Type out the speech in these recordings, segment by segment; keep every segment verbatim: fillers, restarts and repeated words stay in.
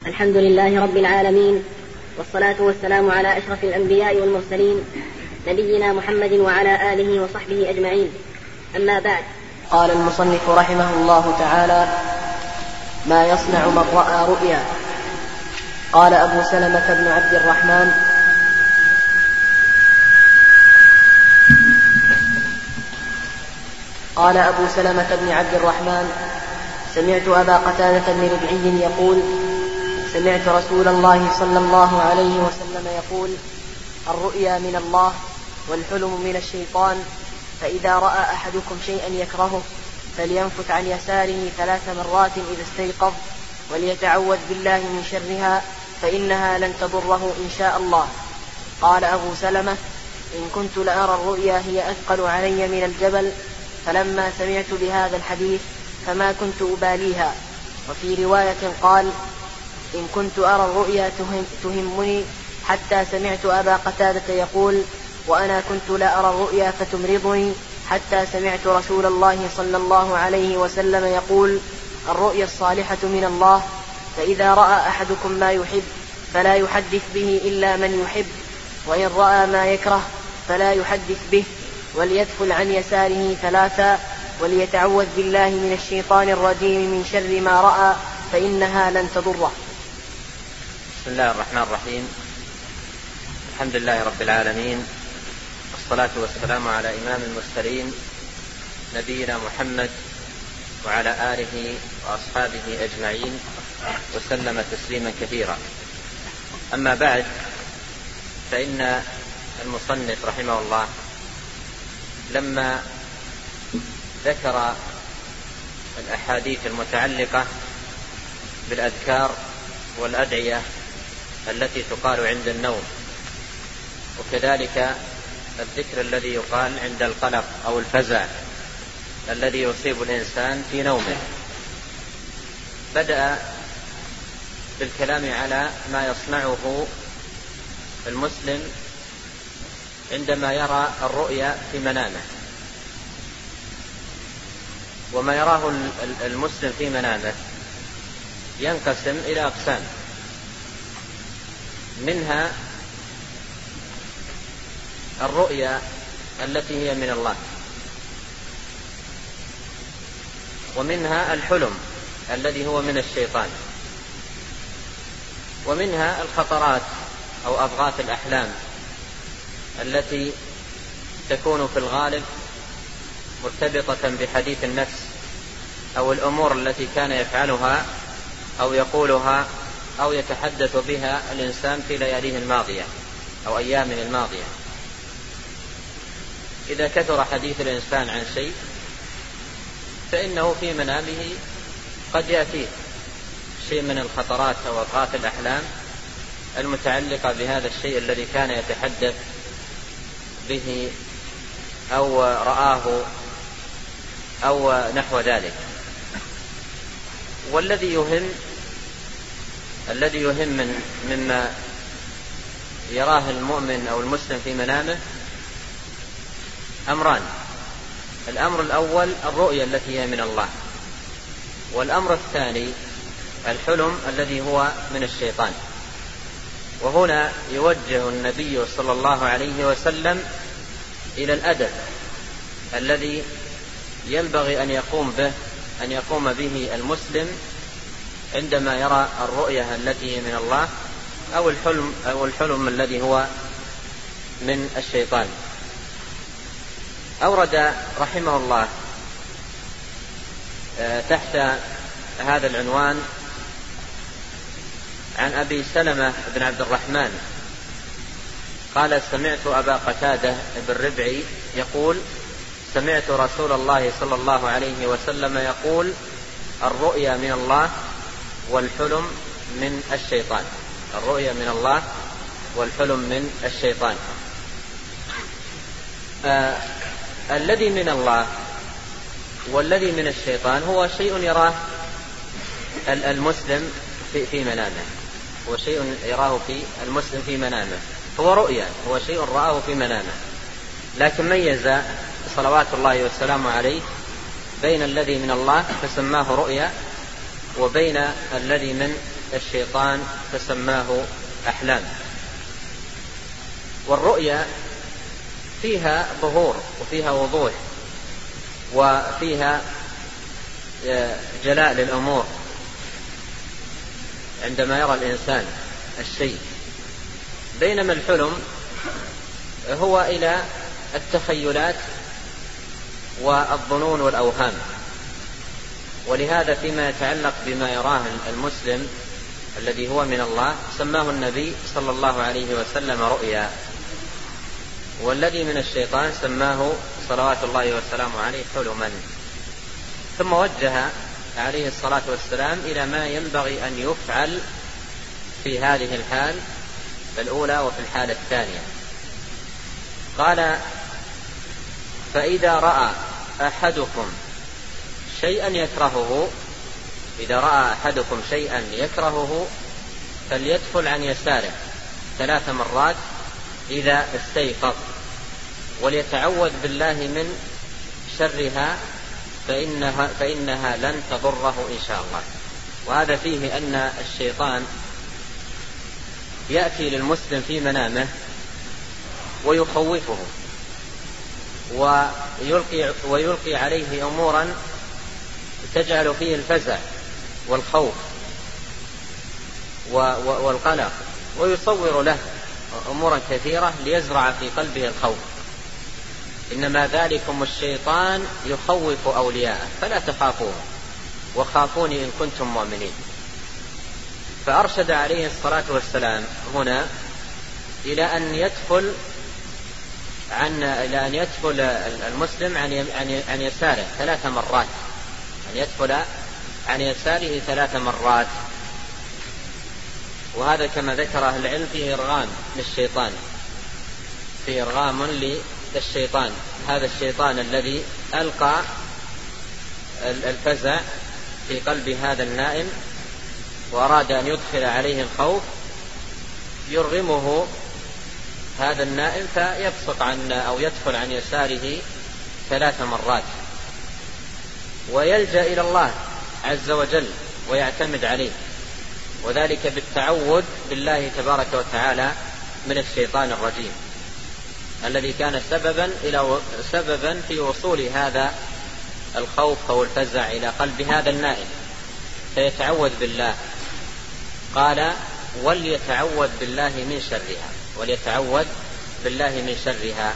الحمد لله رب العالمين، والصلاة والسلام على أشرف الأنبياء والمرسلين، نبينا محمد وعلى آله وصحبه أجمعين. أما بعد، قال المصنف رحمه الله تعالى: ما يصنع من رأى رؤيا. قال أبو سلمة بن عبد الرحمن: قال أبو سلمة بن عبد الرحمن: سمعت أبا قتادة بن ربعي يقول: سمعت رسول الله صلى الله عليه وسلم يقول: الرؤيا من الله والحلم من الشيطان، فإذا رأى أحدكم شيئا يكرهه فلينفث عن يساره ثلاث مرات إذا استيقظ، وليتعوذ بالله من شرها فإنها لن تضره إن شاء الله. قال أبو سلمة: إن كنت لأرى الرؤيا هي أثقل علي من الجبل، فلما سمعت بهذا الحديث فما كنت أباليها. وفي رواية قال: إن كنت أرى الرؤيا تهمني حتى سمعت أبا قتادة يقول: وأنا كنت لا أرى الرؤيا فتمرضني حتى سمعت رسول الله صلى الله عليه وسلم يقول: الرؤيا الصالحة من الله، فإذا رأى أحدكم ما يحب فلا يحدث به إلا من يحب، وإن رأى ما يكره فلا يحدث به، وليدفل عن يساره ثلاثا، وليتعوذ بالله من الشيطان الرجيم من شر ما رأى فإنها لن تضره. بسم الله الرحمن الرحيم. الحمد لله رب العالمين، والصلاة والسلام على إمام المرسلين نبينا محمد وعلى آله وأصحابه أجمعين، وسلم تسليما كثيرا. أما بعد، فإن المصنف رحمه الله لما ذكر الأحاديث المتعلقة بالأذكار والأدعية التي تقال عند النوم، وكذلك الذكر الذي يقال عند القلق أو الفزع الذي يصيب الإنسان في نومه، بدأ بالكلام على ما يصنعه المسلم عندما يرى الرؤيا في منامه. وما يراه المسلم في منامه ينقسم إلى أقسام، منها الرؤيا التي هي من الله، ومنها الحلم الذي هو من الشيطان، ومنها الخطرات أو أضغاث الأحلام التي تكون في الغالب مرتبطة بحديث النفس أو الأمور التي كان يفعلها أو يقولها أو يتحدث بها الإنسان في لياليه الماضية أو أيامه الماضية. إذا كثر حديث الإنسان عن شيء فإنه في منامه قد يأتيه شيء من الخطرات أو أضغاث الأحلام المتعلقة بهذا الشيء الذي كان يتحدث به أو رآه أو نحو ذلك. والذي يهم الذي يهم من مما يراه المؤمن أو المسلم في منامه أمران: الأمر الأول الرؤيا التي هي من الله، والأمر الثاني الحلم الذي هو من الشيطان. وهنا يوجه النبي صلى الله عليه وسلم إلى الأدب الذي ينبغي أن يقوم به أن يقوم به المسلم عندما يرى الرؤيا التي هي من الله أو الحلم أو الحلم الذي هو من الشيطان. أورد رحمه الله تحت هذا العنوان عن أبي سلمة بن عبد الرحمن قال: سمعت أبا قتادة بن ربعي يقول: سمعت رسول الله صلى الله عليه وسلم يقول: الرؤيا من الله والحلم من الشيطان. الرؤيا من الله والحلم من الشيطان. آه الذي من الله والذي من الشيطان هو شيء يراه المسلم في, في منامه، هو شيء يراه في المسلم في منامه، هو رؤيا، هو شيء رآه في منامه. لكن ميز صلوات الله والسلام عليه بين الذي من الله فسماه رؤيا، وبين الذي من الشيطان فسماه أحلام. والرؤيا فيها ظهور وفيها وضوح وفيها جلاء للأمور عندما يرى الإنسان الشيء، بينما الحلم هو إلى التخيلات والظنون والأوهام. ولهذا فيما يتعلق بما يراه المسلم الذي هو من الله سماه النبي صلى الله عليه وسلم رؤيا، والذي من الشيطان سماه صلوات الله وسلامه عليه حلما. ثم وجه عليه الصلاة والسلام إلى ما ينبغي أن يفعل في هذه الحال الأولى وفي الحالة الثانية. قال: فإذا رأى أحدكم شيئا يكرهه إذا رأى أحدكم شيئا يكرهه فليدخل عن يساره ثلاث مرات إذا استيقظ، وليتعوذ بالله من شرها فإنها, فإنها لن تضره إن شاء الله. وهذا فيه أن الشيطان يأتي للمسلم في منامه ويخوفه ويلقي, ويلقي عليه أمورا تجعل فيه الفزع والخوف والقلق، ويصور له أمورا كثيرة ليزرع في قلبه الخوف. إنما ذلكم الشيطان يخوف أولياءه فلا تخافوه وخافوني إن كنتم مؤمنين. فأرشد عليه الصلاة والسلام هنا إلى أن يدخل عن إلى أن يدخل المسلم عن عن يساره ثلاث مرات، أن يدخل عن يساره ثلاث مرات. وهذا كما ذكر أهل العلم فيه إرغام للشيطان، فيه إرغام للشيطان، هذا الشيطان الذي ألقى الفزع في قلب هذا النائم وأراد أن يدخل عليه الخوف، يرغمه هذا النائم فيبصق عن أو يدخل عن يساره ثلاث مرات، ويلجأ إلى الله عز وجل ويعتمد عليه، وذلك بالتعوذ بالله تبارك وتعالى من الشيطان الرجيم الذي كان سببا إلى سببا في وصول هذا الخوف أو الفزع إلى قلب هذا النائم، فيتعوذ بالله. قال: وليتعوذ بالله من شرها، وليتعوذ بالله من شرها.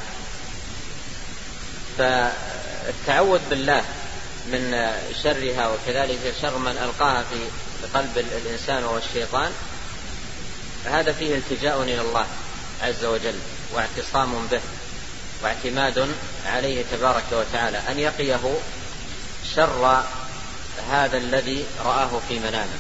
فالتعوذ بالله من شرها وكذلك شر من ألقاها في قلب الإنسان والشيطان، هذا فيه التجاء إلى الله عز وجل واعتصام به واعتماد عليه تبارك وتعالى أن يقيه شر هذا الذي رآه في منامه.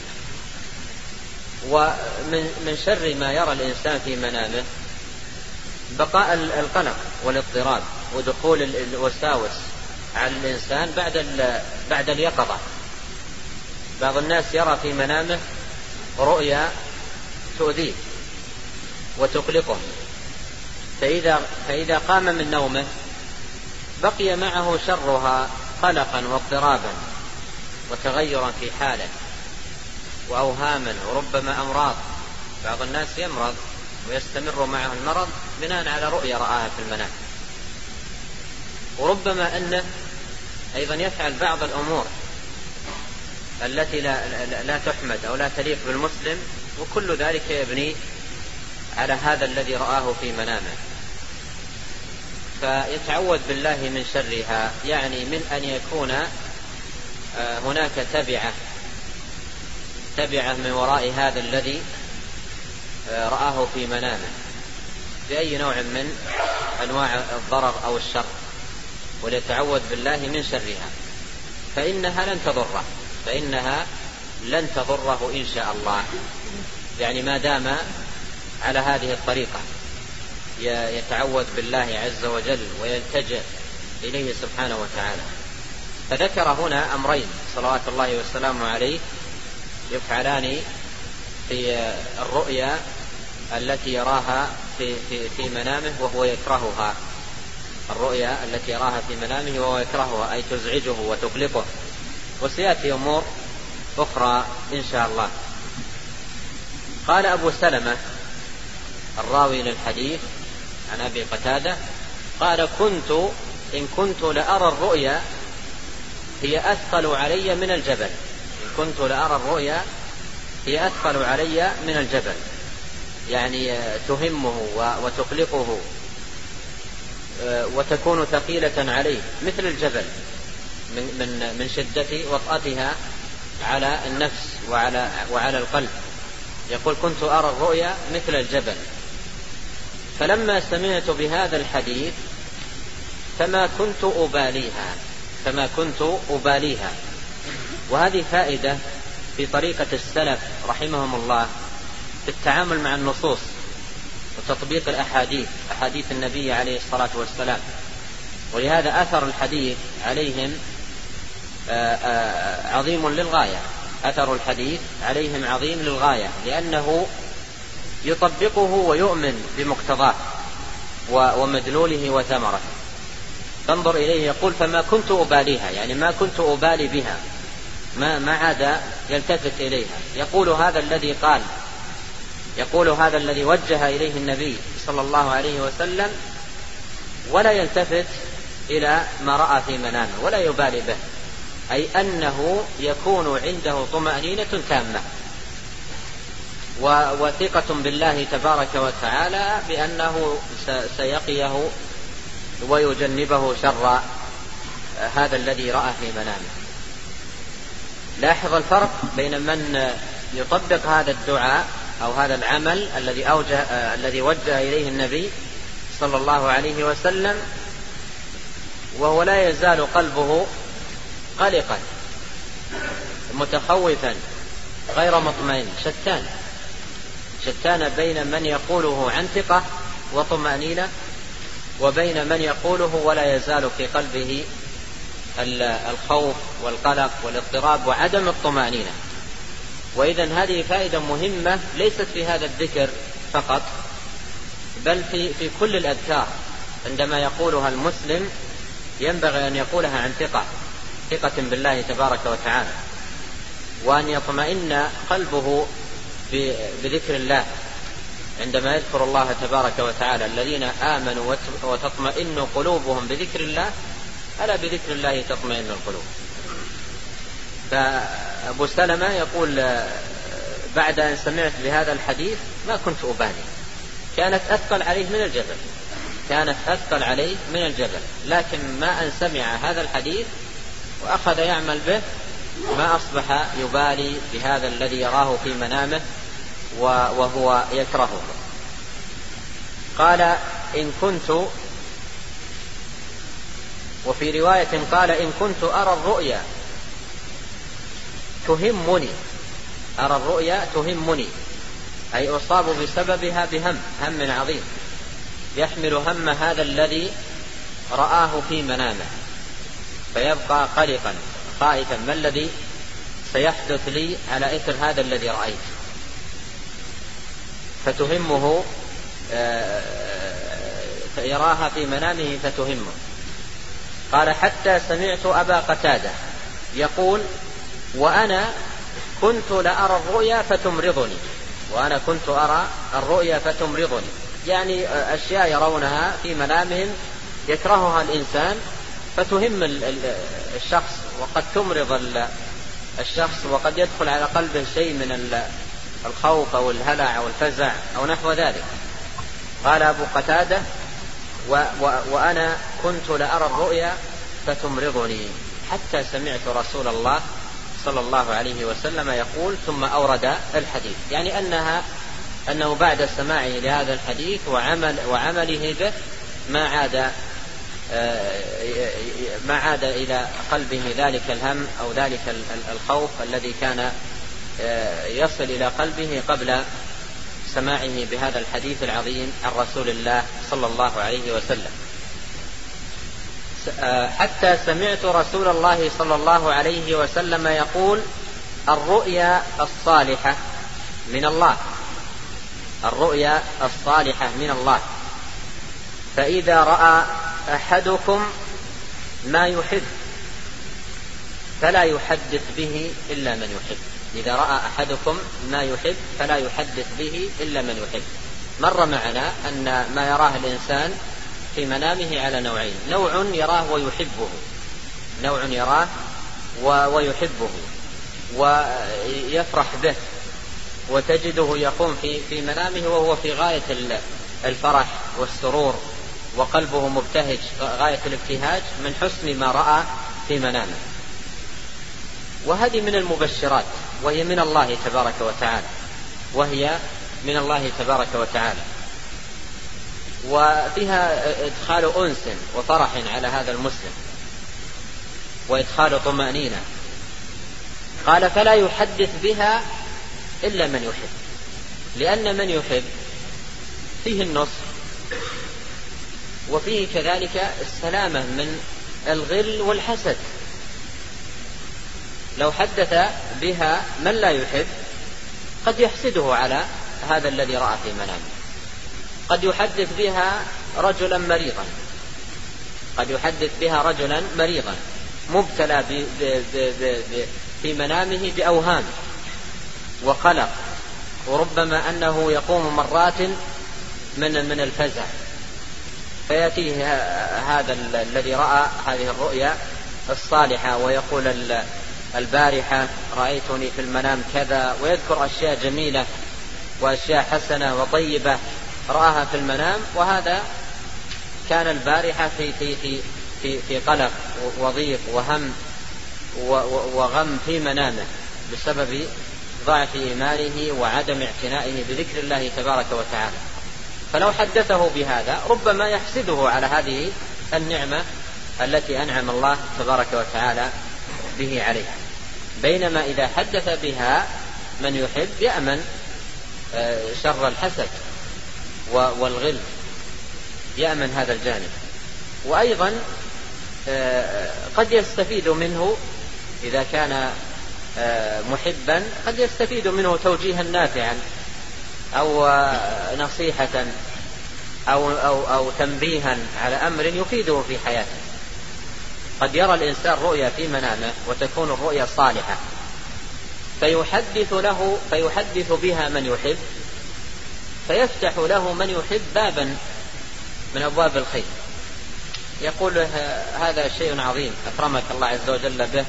ومن شر ما يرى الإنسان في منامه بقاء القلق والاضطراب ودخول الوساوس على الإنسان بعد بعد اليقظة. بعض الناس يرى في منامه رؤيا تؤذيه وتقلقه، فإذا, فإذا قام من نومه بقي معه شرها قلقا واضطرابا وتغيرا في حاله وأوهاما وربما أمراض. بعض الناس يمرض ويستمر معه المرض بناء على رؤيا رآها في المنام، وربما أنه أيضا يفعل بعض الأمور التي لا, لا, لا تحمد أو لا تليق بالمسلم، وكل ذلك يبني على هذا الذي رآه في منامه. فيتعوذ بالله من شرها، يعني من أن يكون هناك تبعة تبعة من وراء هذا الذي رآه في منامه بأي نوع من أنواع الضرر أو الشر، وليتعوذ بالله من شرها فإنها لن تضره فإنها لن تضره إن شاء الله. يعني ما دام على هذه الطريقة يتعوذ بالله عز وجل ويلتجئ إليه سبحانه وتعالى. فذكر هنا أمرين صلوات الله والسلام عليه يفعلان في الرؤيا التي يراها في, في, في منامه وهو يكرهها، الرؤيا التي يراها في منامه وهو يكرهها أي تزعجه وتقلقه. وسيأتي أمور أخرى إن شاء الله. قال أبو سلمة الراوي للحديث عن أبي قتادة قال كنت إن كنت لأرى الرؤيا هي أثقل علي من الجبل إن كنت لأرى الرؤيا هي أثقل علي من الجبل، يعني تهمه وتقلقه وتكون ثقيلة عليه مثل الجبل من من من شدة وطأتها على النفس وعلى وعلى القلب. يقول كنت أرى الرؤيا مثل الجبل. فلما سمعت بهذا الحديث فما كنت أباليها فما كنت أباليها. وهذه فائدة في طريقة السلف رحمهم الله في التعامل مع النصوص وتطبيق الأحاديث أحاديث النبي عليه الصلاة والسلام. ولهذا أثر الحديث عليهم عظيم للغاية أثر الحديث عليهم عظيم للغاية لأنه يطبقه ويؤمن بمقتضاه ومدلوله وثمره. تنظر إليه يقول فما كنت أباليها، يعني ما كنت أبالي بها، ما ما عاد يلتفت إليها. يقول هذا الذي قال يقول هذا الذي وجه إليه النبي صلى الله عليه وسلم ولا يلتفت إلى ما رأى في منامه ولا يبالي به، أي أنه يكون عنده طمأنينة تامة وثقة بالله تبارك وتعالى بأنه سيقيه ويجنبه شر هذا الذي رأى في منامه. لاحظ الفرق بين من يطبق هذا الدعاء أو هذا العمل الذي أوجه الذي وجه إليه النبي صلى الله عليه وسلم وهو لا يزال قلبه قلقا متخوفا غير مطمئن. شتان شتان بين من يقوله عن ثقة وطمأنينة وبين من يقوله ولا يزال في قلبه الخوف والقلق والاضطراب وعدم الطمأنينة. وإذن هذه فائدة مهمة ليست في هذا الذكر فقط بل في, في كل الأذكار. عندما يقولها المسلم ينبغي أن يقولها عن ثقة ثقة بالله تبارك وتعالى، وأن يطمئن قلبه بذكر الله عندما يذكر الله تبارك وتعالى. الذين آمنوا وتطمئن قلوبهم بذكر الله ألا بذكر الله تطمئن القلوب. فأبو سلمة يقول بعد أن سمعت بهذا الحديث ما كنت أبالي، كانت أثقل عليه من الجبل كانت أثقل عليه من الجبل لكن ما أن سمع هذا الحديث وأخذ يعمل به ما أصبح يبالي بهذا الذي يراه في منامه وهو يكرهه. قال إن كنت، وفي رواية قال إن كنت أرى الرؤيا تهمني أرى الرؤيا تهمني أي أصاب بسببها بهم هم عظيم يحمل هم هذا الذي رآه في منامه فيبقى قلقا خائفا ما الذي سيحدث لي على إثر هذا الذي رأيت، فتهمه يراها في منامه فتهمه. قال حتى سمعت أبا قتادة يقول وأنا كنت لأرى الرؤيا فتمرضني وأنا كنت أرى الرؤيا فتمرضني، يعني أشياء يرونها في منامهم يكرهها الإنسان فتهم الشخص وقد تمرض الشخص وقد يدخل على قلبه شيء من الخوف أو الهلع أو الفزع أو نحو ذلك. قال أبو قتادة و و وأنا كنت لأرى الرؤيا فتمرضني حتى سمعت رسول الله صلى الله عليه وسلم يقول ثم أورد الحديث، يعني أنها أنه بعد سماعه لهذا الحديث وعمل وعمله به ما عاد ما عاد إلى قلبه ذلك الهم أو ذلك الخوف الذي كان يصل إلى قلبه قبل سماعه بهذا الحديث العظيم عن رسول الله صلى الله عليه وسلم. حتى سمعت رسول الله صلى الله عليه وسلم يقول الرؤيا الصالحة من الله الرؤيا الصالحة من الله فإذا رأى أحدكم ما يحب فلا يحدث به إلا من يحب. إذا رأى أحدكم ما يحب فلا يحدث به إلا من يحب. مر معنا أن ما يراه الإنسان في منامه على نوعين: نوع يراه ويحبه، نوع يراه ويحبه ويفرح به، وتجده يقوم في في منامه وهو في غاية الفرح والسرور وقلبه مبتهج غاية الابتهاج من حسن ما رأى في منامه. وهذه من المبشرات، وهي من الله تبارك وتعالى، وهي من الله تبارك وتعالى، وفيها إدخال أنس وفرح على هذا المسلم وإدخال طمأنينة. قال: فلا يحدث بها إلا من يحب، لأن من يحب فيه النصر وفيه كذلك السلامة من الغل والحسد. لو حدث بها من لا يحب قد يحسده على هذا الذي رأى في منامه. قد يحدث بها رجلا مريضا، قد يحدث بها رجلا مريضا مبتلى في منامه بأوهام وقلق، وربما أنه يقوم مرات من من الفزع، فيأتيه هذا الذي رأى هذه الرؤيا الصالحة ويقول: البارحة رأيتني في المنام كذا، ويذكر أشياء جميلة وأشياء حسنة وطيبة رآها في المنام، وهذا كان البارحة في في في في, في قلق وضيق وهم وغم في منامه بسبب ضعف إيمانه وعدم اعتنائه بذكر الله تبارك وتعالى. فلو حدثه بهذا ربما يحسده على هذه النعمة التي أنعم الله تبارك وتعالى به عليه. بينما إذا حدث بها من يحب يأمن شر الحسد والغل، يأمن هذا الجانب. وأيضا قد يستفيد منه إذا كان محبا، قد يستفيد منه توجيها نافعا أو نصيحة أو, أو, أو تنبيها على أمر يفيده في حياته. قد يرى الإنسان رؤيا في منامه وتكون الرؤيا صالحة فيحدث له فيحدث بها من يحب، فيفتح له من يحب بابا من أبواب الخير، يقول هذا شيء عظيم أكرمك الله عز وجل به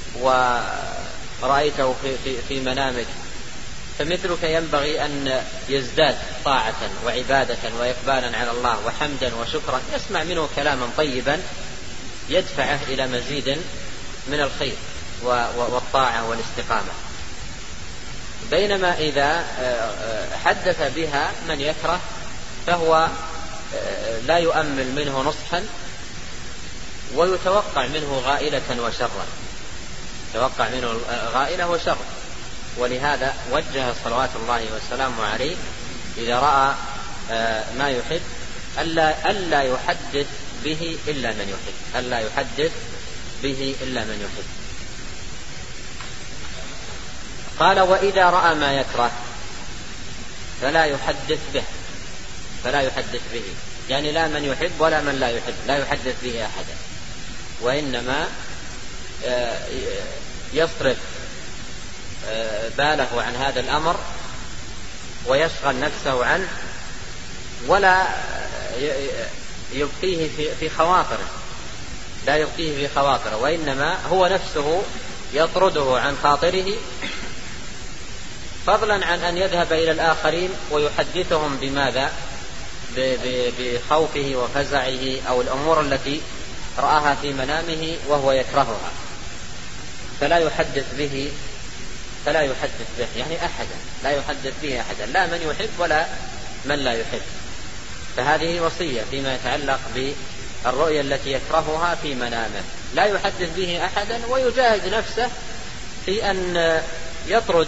ورأيته في, في, في منامك، فمثلك ينبغي أن يزداد طاعة وعبادة وإقبالا على الله وحمدا وشكرا. يسمع منه كلاما طيبا يدفعه إلى مزيد من الخير والطاعة والاستقامة. بينما إذا حدث بها من يكره فهو لا يؤمل منه نصحا ويتوقع منه غائلة وشرا، يتوقع منه غائلة وشر. ولهذا وجه صلوات الله وسلامه عليه إذا رأى ما يحب ألا, ألا يحدث به إلا من يحب، ألا يحدث به إلا من يحب. قال: وإذا رأى ما يكره فلا يحدث به، فلا يحدث به، يعني لا من يحب ولا من لا يحب، لا يحدث به أحدا، وإنما يصرف باله عن هذا الأمر ويشغل نفسه عنه، ولا يبقيه في خواطره، لا يبقيه في خواطره، وإنما هو نفسه يطرده عن خاطره، فضلا عن أن يذهب إلى الآخرين ويحدثهم بماذا؟ بخوفه وفزعه أو الأمور التي رآها في منامه وهو يكرهها، فلا يحدث به فلا يحدث به يعني أحدا، لا يحدث به أحدا، لا من يحب ولا من لا يحب. فهذه وصية فيما يتعلق بالرؤيا التي يكرهها في منامه، لا يحدث به أحدا، ويجاهد نفسه في أن يطرد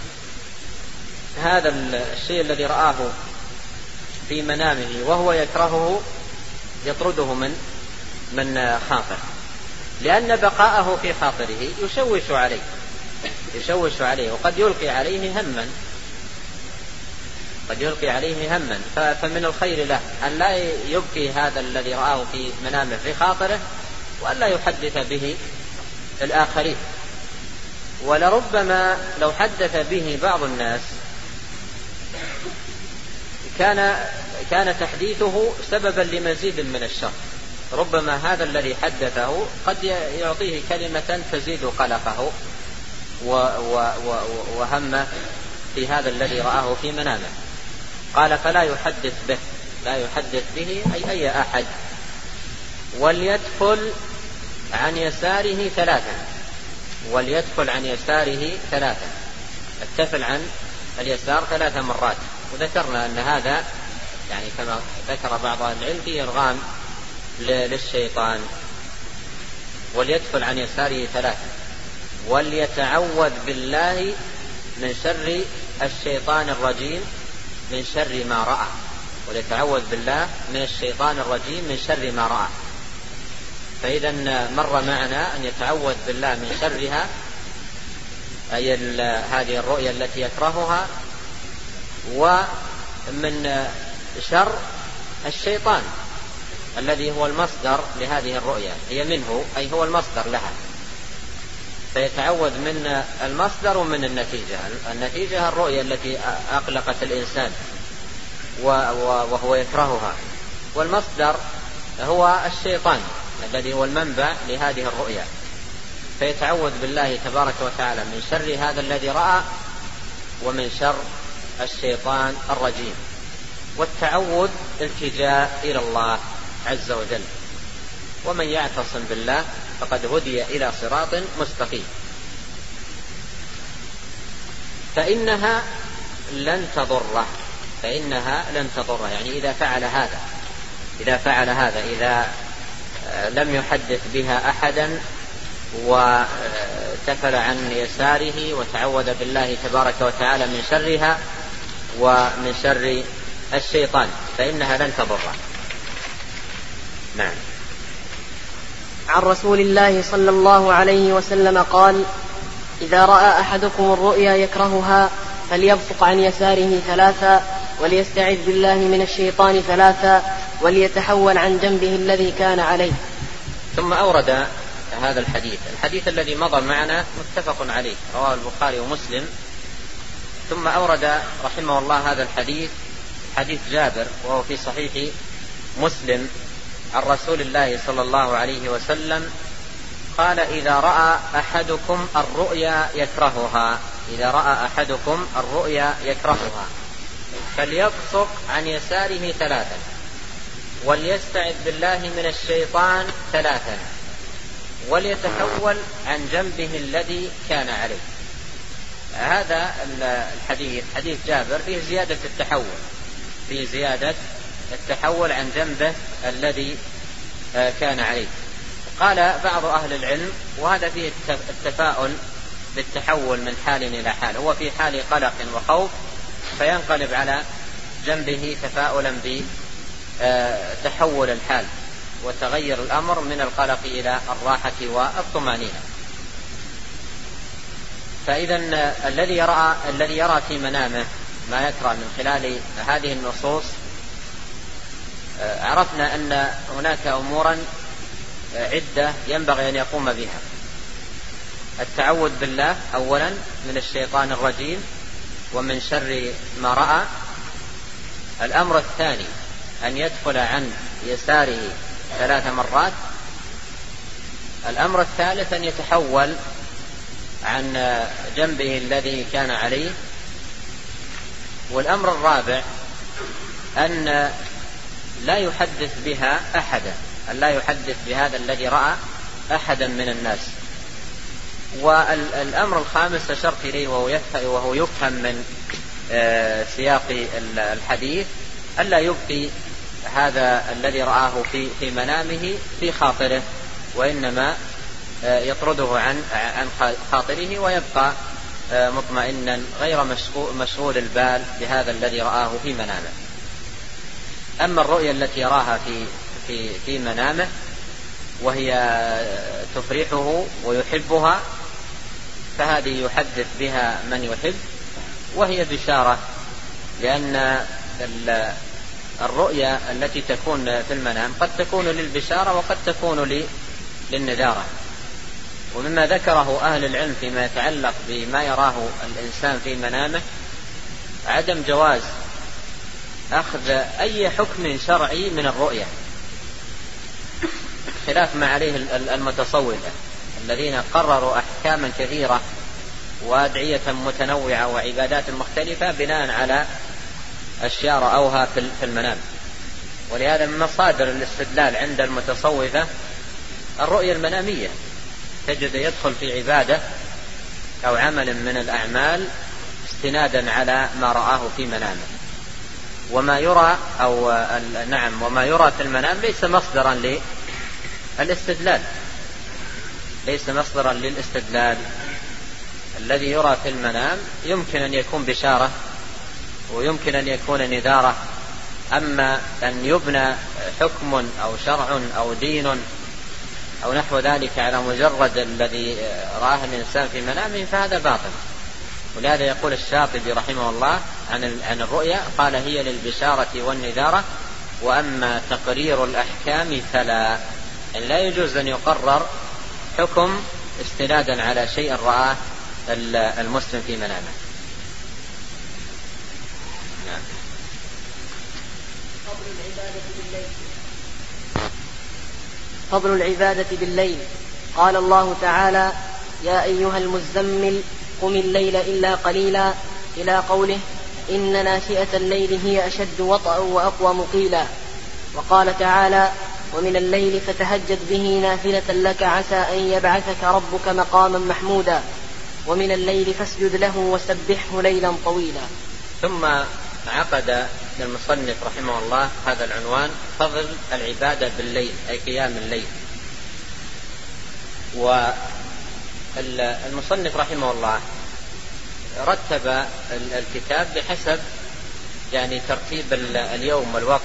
هذا الشيء الذي رآه في منامه وهو يكرهه، يطرده من من خاطر، لأن بقاءه في خاطره يشوش عليه يشوش عليه وقد يلقي عليه هما قد يلقي عليه هما فمن الخير له أن لا يبقي هذا الذي رآه في منامه في خاطره، وأن لا يحدث به الآخرين. ولربما لو حدث به بعض الناس كان كان تحديثه سببا لمزيد من الشر. ربما هذا الذي حدثه قد يعطيه كلمة تزيد قلقه وهمه في هذا الذي رآه في منامه. قال فلا يحدث به، لا يحدث به أي أي أحد. وليدخل عن يساره ثلاثا، وليدخل عن يساره ثلاثا، التفل عن اليسار ثلاث مرات. وذكرنا أن هذا يعني كما ذكر بعض أهل العلم فيه إرغام للشيطان. وليدخل عن يساره ثلاثا وليتعوذ بالله من شر الشيطان الرجيم من شر ما رأى. وليتعوذ بالله من الشيطان الرجيم من شر ما رأى. فإذا مر معنا أن يتعوذ بالله من شرها، أي هذه الرؤيا التي يكرهها، ومن شر الشيطان الذي هو المصدر لهذه الرؤيا، هي منه أي هو المصدر لها. فيتعوذ من المصدر ومن النتيجة. النتيجة الرؤيا التي أقلقت الإنسان وهو يكرهها، والمصدر هو الشيطان الذي هو المنبع لهذه الرؤيا. فيتعوذ بالله تبارك وتعالى من شر هذا الذي رأى ومن شر الشيطان الرجيم. والتعوذ التجاء إلى الله عز وجل. ومن يعتصم بالله فقد هدي إلى صراط مستقيم. فإنها لن تضره، فإنها لن تضره يعني إذا فعل هذا، إذا فعل هذا إذا لم يحدث بها أحدا وتفل عن يساره وتعوذ بالله تبارك وتعالى من شرها ومن شر الشيطان فإنها لن تضره. نعم. عن رسول الله صلى الله عليه وسلم قال: إذا رأى أحدكم الرؤيا يكرهها فليبصق عن يساره ثلاثا وليستعذ بالله من الشيطان ثلاثا وليتحول عن جنبه الذي كان عليه. ثم أورد هذا الحديث الحديث الذي مضى معنا متفق عليه، رواه البخاري ومسلم. ثم أورد رحمه الله هذا الحديث حديث جابر وهو في صحيح مسلم عن رسول الله صلى الله عليه وسلم قال: إذا رأى أحدكم الرؤيا يكرهها إذا رأى أحدكم الرؤيا يكرهها فليبصق عن يساره ثلاثا وليستعذ بالله من الشيطان ثلاثا وليتحول عن جنبه الذي كان عليه. هذا الحديث حديث جابر فيه زيادة التحول فيه زيادة التحول عن جنبه الذي كان عليه. قال بعض أهل العلم وهذا فيه التفاؤل بالتحول من حال إلى حال، هو في حال قلق وخوف فينقلب على جنبه تفاؤلا بتحول الحال وتغير الأمر من القلق إلى الراحة والطمأنينة. فإذا الذي يرى الذي يرى في منامه ما يكره من خلال هذه النصوص عرفنا أن هناك أمورا عدة ينبغي أن يقوم بها: التعوذ بالله أولا من الشيطان الرجيم ومن شر ما رأى. الأمر الثاني أن يدخل عن يساره ثلاث مرات. الأمر الثالث أن يتحول عن جنبه الذي كان عليه. والأمر الرابع أن لا يحدث بها أحدا أن لا يحدث بهذا الذي رأى أحدا من الناس. والأمر الخامس أشرت إليه وهو يفهم من سياق الحديث ألا يبقي هذا الذي رآه في في منامه في خاطره، وإنما يطرده عن عن خاطره ويبقى مطمئنا غير مشغول البال بهذا الذي رآه في منامه. أما الرؤيا التي يراها في في في منامه وهي تفرحه ويحبها فهذه يحدث بها من يحب، وهي بشارة، لأن الرؤيا التي تكون في المنام قد تكون للبشارة وقد تكون للنذارة. ومما ذكره أهل العلم فيما يتعلق بما يراه الإنسان في منامه عدم جواز أخذ أي حكم شرعي من الرؤية، خلاف ما عليه المتصوفة الذين قرروا أحكاما كثيرة وأدعية متنوعة وعبادات مختلفة بناء على أشياء رأوها في المنام. ولهذا من مصادر الاستدلال عند المتصوفة الرؤية المنامية، تجد يدخل في عبادة أو عمل من الأعمال استنادا على ما رآه في منامه. وما يرى أو نعم وما يرى في المنام ليس مصدرا للاستدلال، ليس مصدرا للاستدلال. الذي يرى في المنام يمكن أن يكون بشارة ويمكن أن يكون نذارة، أما أن يبنى حكم أو شرع أو دين أو نحو ذلك على مجرد الذي رآه الإنسان في منامه فهذا باطل. ولهذا يقول الشاطبي رحمه الله عن عن الرؤيا قال هي للبشارة والنذارة، وأما تقرير الأحكام فلا، يعني لا يجوز أن يقرر حكم استنادا على شيء رآه المسلم في منامه. نعم. فضل العبادة بالليل. فضل العبادة بالليل. قال الله تعالى: يا أيها المزمل قم الليل إلا قليلا، إلى قوله: إن ناشئة الليل هي أشد وطئا وأقوم قيلا. وقال تعالى: ومن الليل فتهجد به نافلة لك عسى أن يبعثك ربك مقاما محمودا، ومن الليل فاسجد له وسبحه ليلا طويلا. ثم عقد المصنف رحمه الله هذا العنوان: فضل العبادة بالليل، أي قيام الليل. والمصنف رحمه الله رتب الكتاب بحسب يعني ترتيب اليوم والوقت،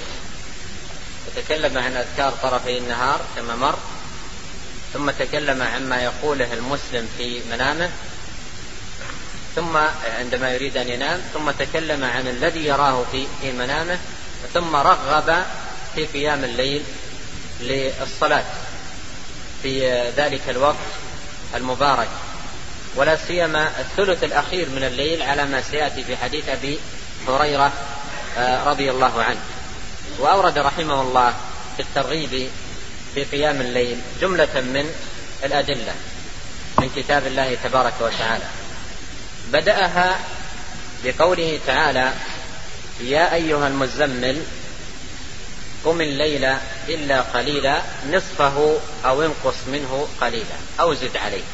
وتكلم عن أذكار طرفي النهار كما مر، ثم تكلم عما يقوله المسلم في منامه ثم عندما يريد أن ينام، ثم تكلم عن الذي يراه في منامه، ثم رغب في قيام الليل للصلاة في ذلك الوقت المبارك، ولا سيما الثلث الأخير من الليل على ما سيأتي في حديث أبي هريرة رضي الله عنه. وأورد رحمه الله في الترغيب في قيام الليل جملة من الأدلة من كتاب الله تبارك وتعالى. بدأها بقوله تعالى: يا أيها المزمل قم الليل إلا قليلا نصفه أو انقص منه قليلا أو زد عليه.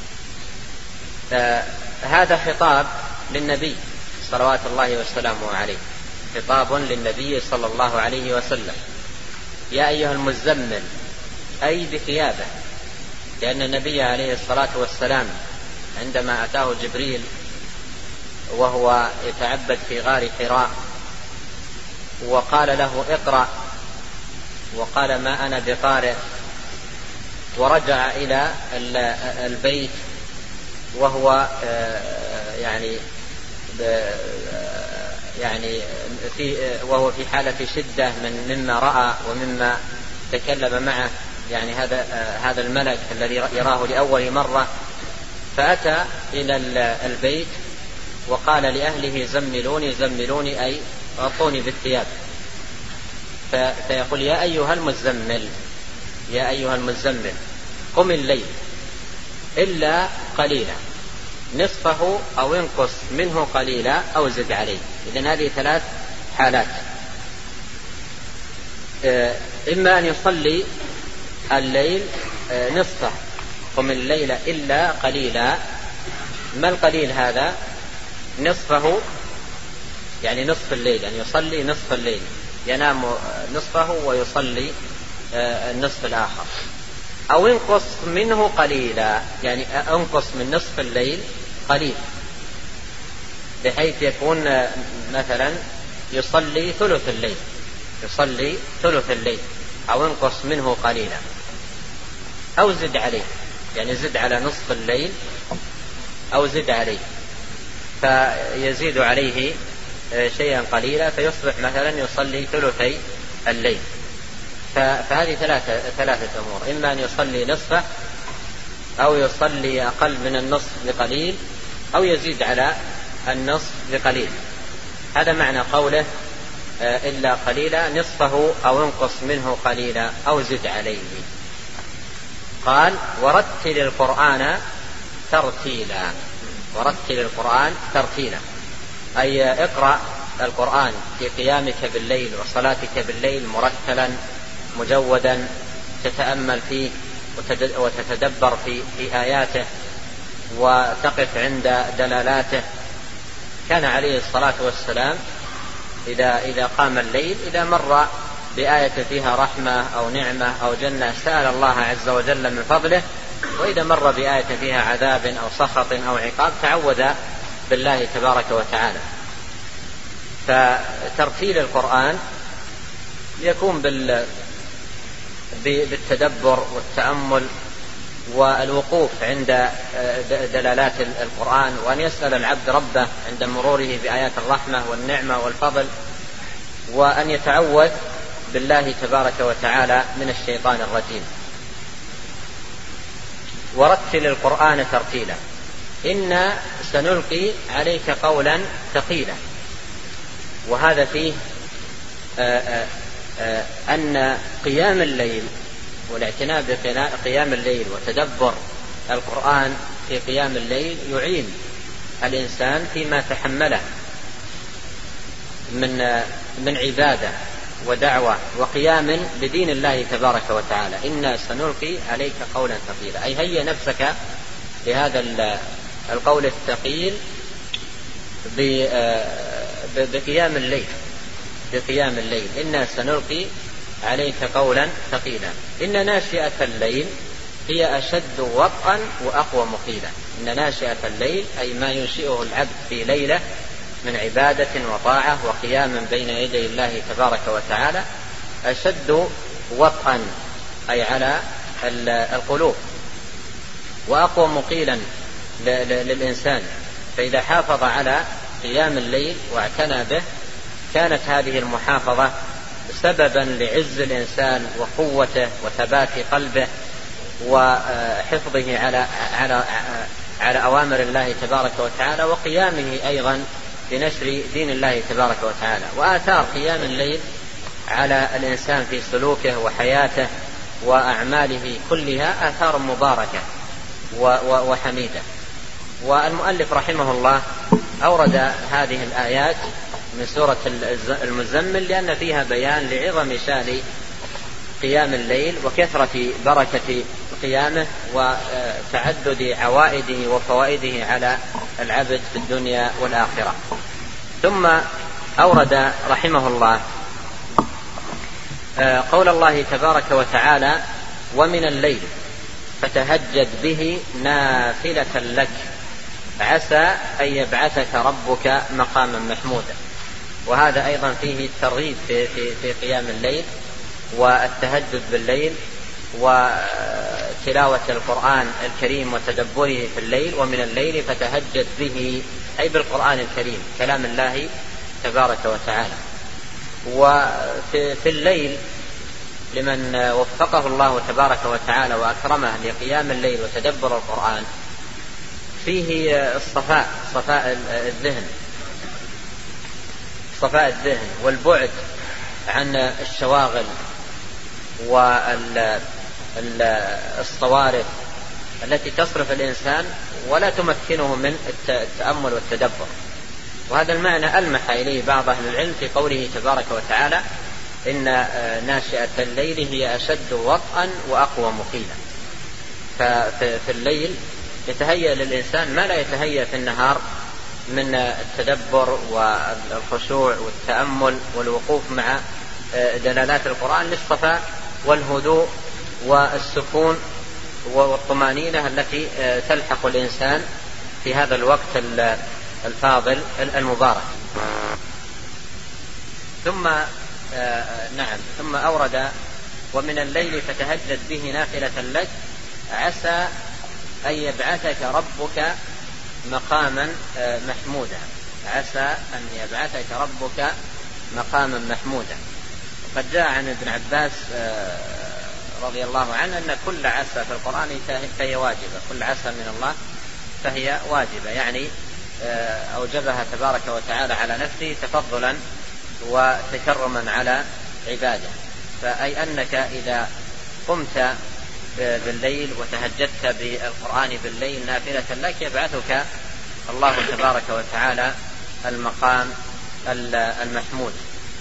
هذا خطاب للنبي صلوات الله وسلامه عليه، خطاب للنبي صلى الله عليه وسلم. يا أيها المزمل أي بثيابه، لأن النبي عليه الصلاة والسلام عندما أتاه جبريل وهو يتعبد في غار حراء وقال له اقرأ، وقال ما أنا بقارئ، ورجع إلى البيت وهو يعني يعني في وهو في حالة شدة من مما رأى ومما تكلم معه يعني هذا هذا الملك الذي يراه لأول مرة، فأتى إلى البيت وقال لأهله زملوني زملوني أي غطوني بالثياب، فيقول يا أيها المزمل يا أيها المزمل قم الليل إلا قليلا نصفه أو انقص منه قليلا أو زد عليه. إذن هذه ثلاث حالات: إما أن يصلي الليل نصفه، قم الليل إلا قليلا. ما القليل هذا؟ نصفه يعني نصف الليل، أن يصلي نصف الليل، ينام نصفه ويصلي النصف الآخر. أو انقص منه قليلا، يعني انقص من نصف الليل قليل، بحيث يكون مثلا يصلي ثلث الليل يصلي ثلث الليل أو انقص منه قليلا. أو زد عليه، يعني زد على نصف الليل أو زد عليه، فيزيد عليه شيئا قليلا فيصبح مثلا يصلي ثلثي الليل. فهذه ثلاثة, ثلاثة أمور: إما أن يصلي نصفه أو يصلي أقل من النصف بقليل أو يزيد على النصف بقليل. هذا معنى قوله إلا قليلا، نصفه أو انقص منه قليلا أو زد عليه. قال ورتل القرآن ترتيلا، ورتل القرآن ترتيلا أي اقرأ القرآن في قيامك بالليل وصلاتك بالليل مرتلا مجودا، تتأمل فيه وتتدبر في, في آياته وتقف عند دلالاته. كان عليه الصلاة والسلام إذا, إذا قام الليل إذا مر بآية فيها رحمة أو نعمة أو جنة سأل الله عز وجل من فضله، وإذا مر بآية فيها عذاب أو سخط أو عقاب تعوذ بالله تبارك وتعالى. فترتيل القرآن يكون بالتدبر والتأمل والوقوف عند دلالات القرآن، وأن يسأل العبد ربه عند مروره بآيات الرحمة والنعمة والفضل، وأن يتعوذ بالله تبارك وتعالى من الشيطان الرجيم. ورتل القرآن ترتيلا إنا سنلقي عليك قولا ثقيلا. وهذا فيه آآ آآ أن قيام الليل والاعتناء بقيام الليل وتدبر القرآن في قيام الليل يعين الإنسان فيما تحمله من من عبادة ودعوة وقيام بدين الله تبارك وتعالى. إنا سنلقي عليك قولا ثقيلا أي هيئ نفسك لهذا القول الثقيل بقيام الليل بقيام الليل إنا سنلقي عليك قولا ثقيلا. إن ناشئة الليل هي أشد وطئا وأقوى مقيلا. إن ناشئة الليل أي ما ينشئه العبد في ليلة من عبادة وطاعة وقيام بين يدي الله تبارك وتعالى أشد وطئا أي على القلوب، وأقوى مقيلا للإنسان. فإذا حافظ على قيام الليل واعتنى به كانت هذه المحافظة سببا لعز الإنسان وقوته وثبات قلبه وحفظه على على على أوامر الله تبارك وتعالى وقيامه أيضا بنشر دين الله تبارك وتعالى. وآثار قيام الليل على الإنسان في سلوكه وحياته وأعماله كلها آثار مباركة وحميدة. والمؤلف رحمه الله أورد هذه الآيات من سورة المزمل لأن فيها بيان لعظم شأن قيام الليل وكثرة بركة قيامه وتعدد عوائده وفوائده على العبد في الدنيا والآخرة. ثم أورد رحمه الله قول الله تبارك وتعالى ومن الليل فتهجد به نافلة لك عسى أن يبعثك ربك مقاما محمودا. وهذا أيضا فيه الترغيب في, في, في قيام الليل والتهجد بالليل وتلاوة القرآن الكريم وتدبره في الليل. ومن الليل فتهجد به أي بالقرآن الكريم كلام الله تبارك وتعالى. وفي الليل لمن وفقه الله تبارك وتعالى وأكرمه لقيام الليل وتدبر القرآن فيه الصفاء صفاء الذهن صفاء الذهن والبعد عن الشواغل والصوارف التي تصرف الإنسان ولا تمكنه من التأمل والتدبر. وهذا المعنى ألمح إليه بعض أهل العلم في قوله تبارك وتعالى إن ناشئة الليل هي أشد وطئا وأقوى مقيلا. ففي الليل يتهيأ للإنسان ما لا يتهيأ في النهار من التدبر والخشوع والتأمل والوقوف مع دلالات القرآن للصفاء والهدوء والسكون والطمأنينة التي تلحق الإنسان في هذا الوقت الفاضل المبارك. ثم نعم ثم أورد ومن الليل فتهجد به نافلة لك عسى أن يبعثك ربك مقاما محمودا. عسى أن يبعثك ربك مقاما محمودا. قد جاء عن ابن عباس رضي الله عنه أن كل عسى في القرآن فهي واجبة، كل عسى من الله فهي واجبة، يعني أوجبها تبارك وتعالى على نفسه تفضلا وتكرما على عباده. فأي أنك إذا قمت بالليل وتهجدت بالقرآن بالليل نافلة لك يبعثك الله تبارك وتعالى المقام المحمود.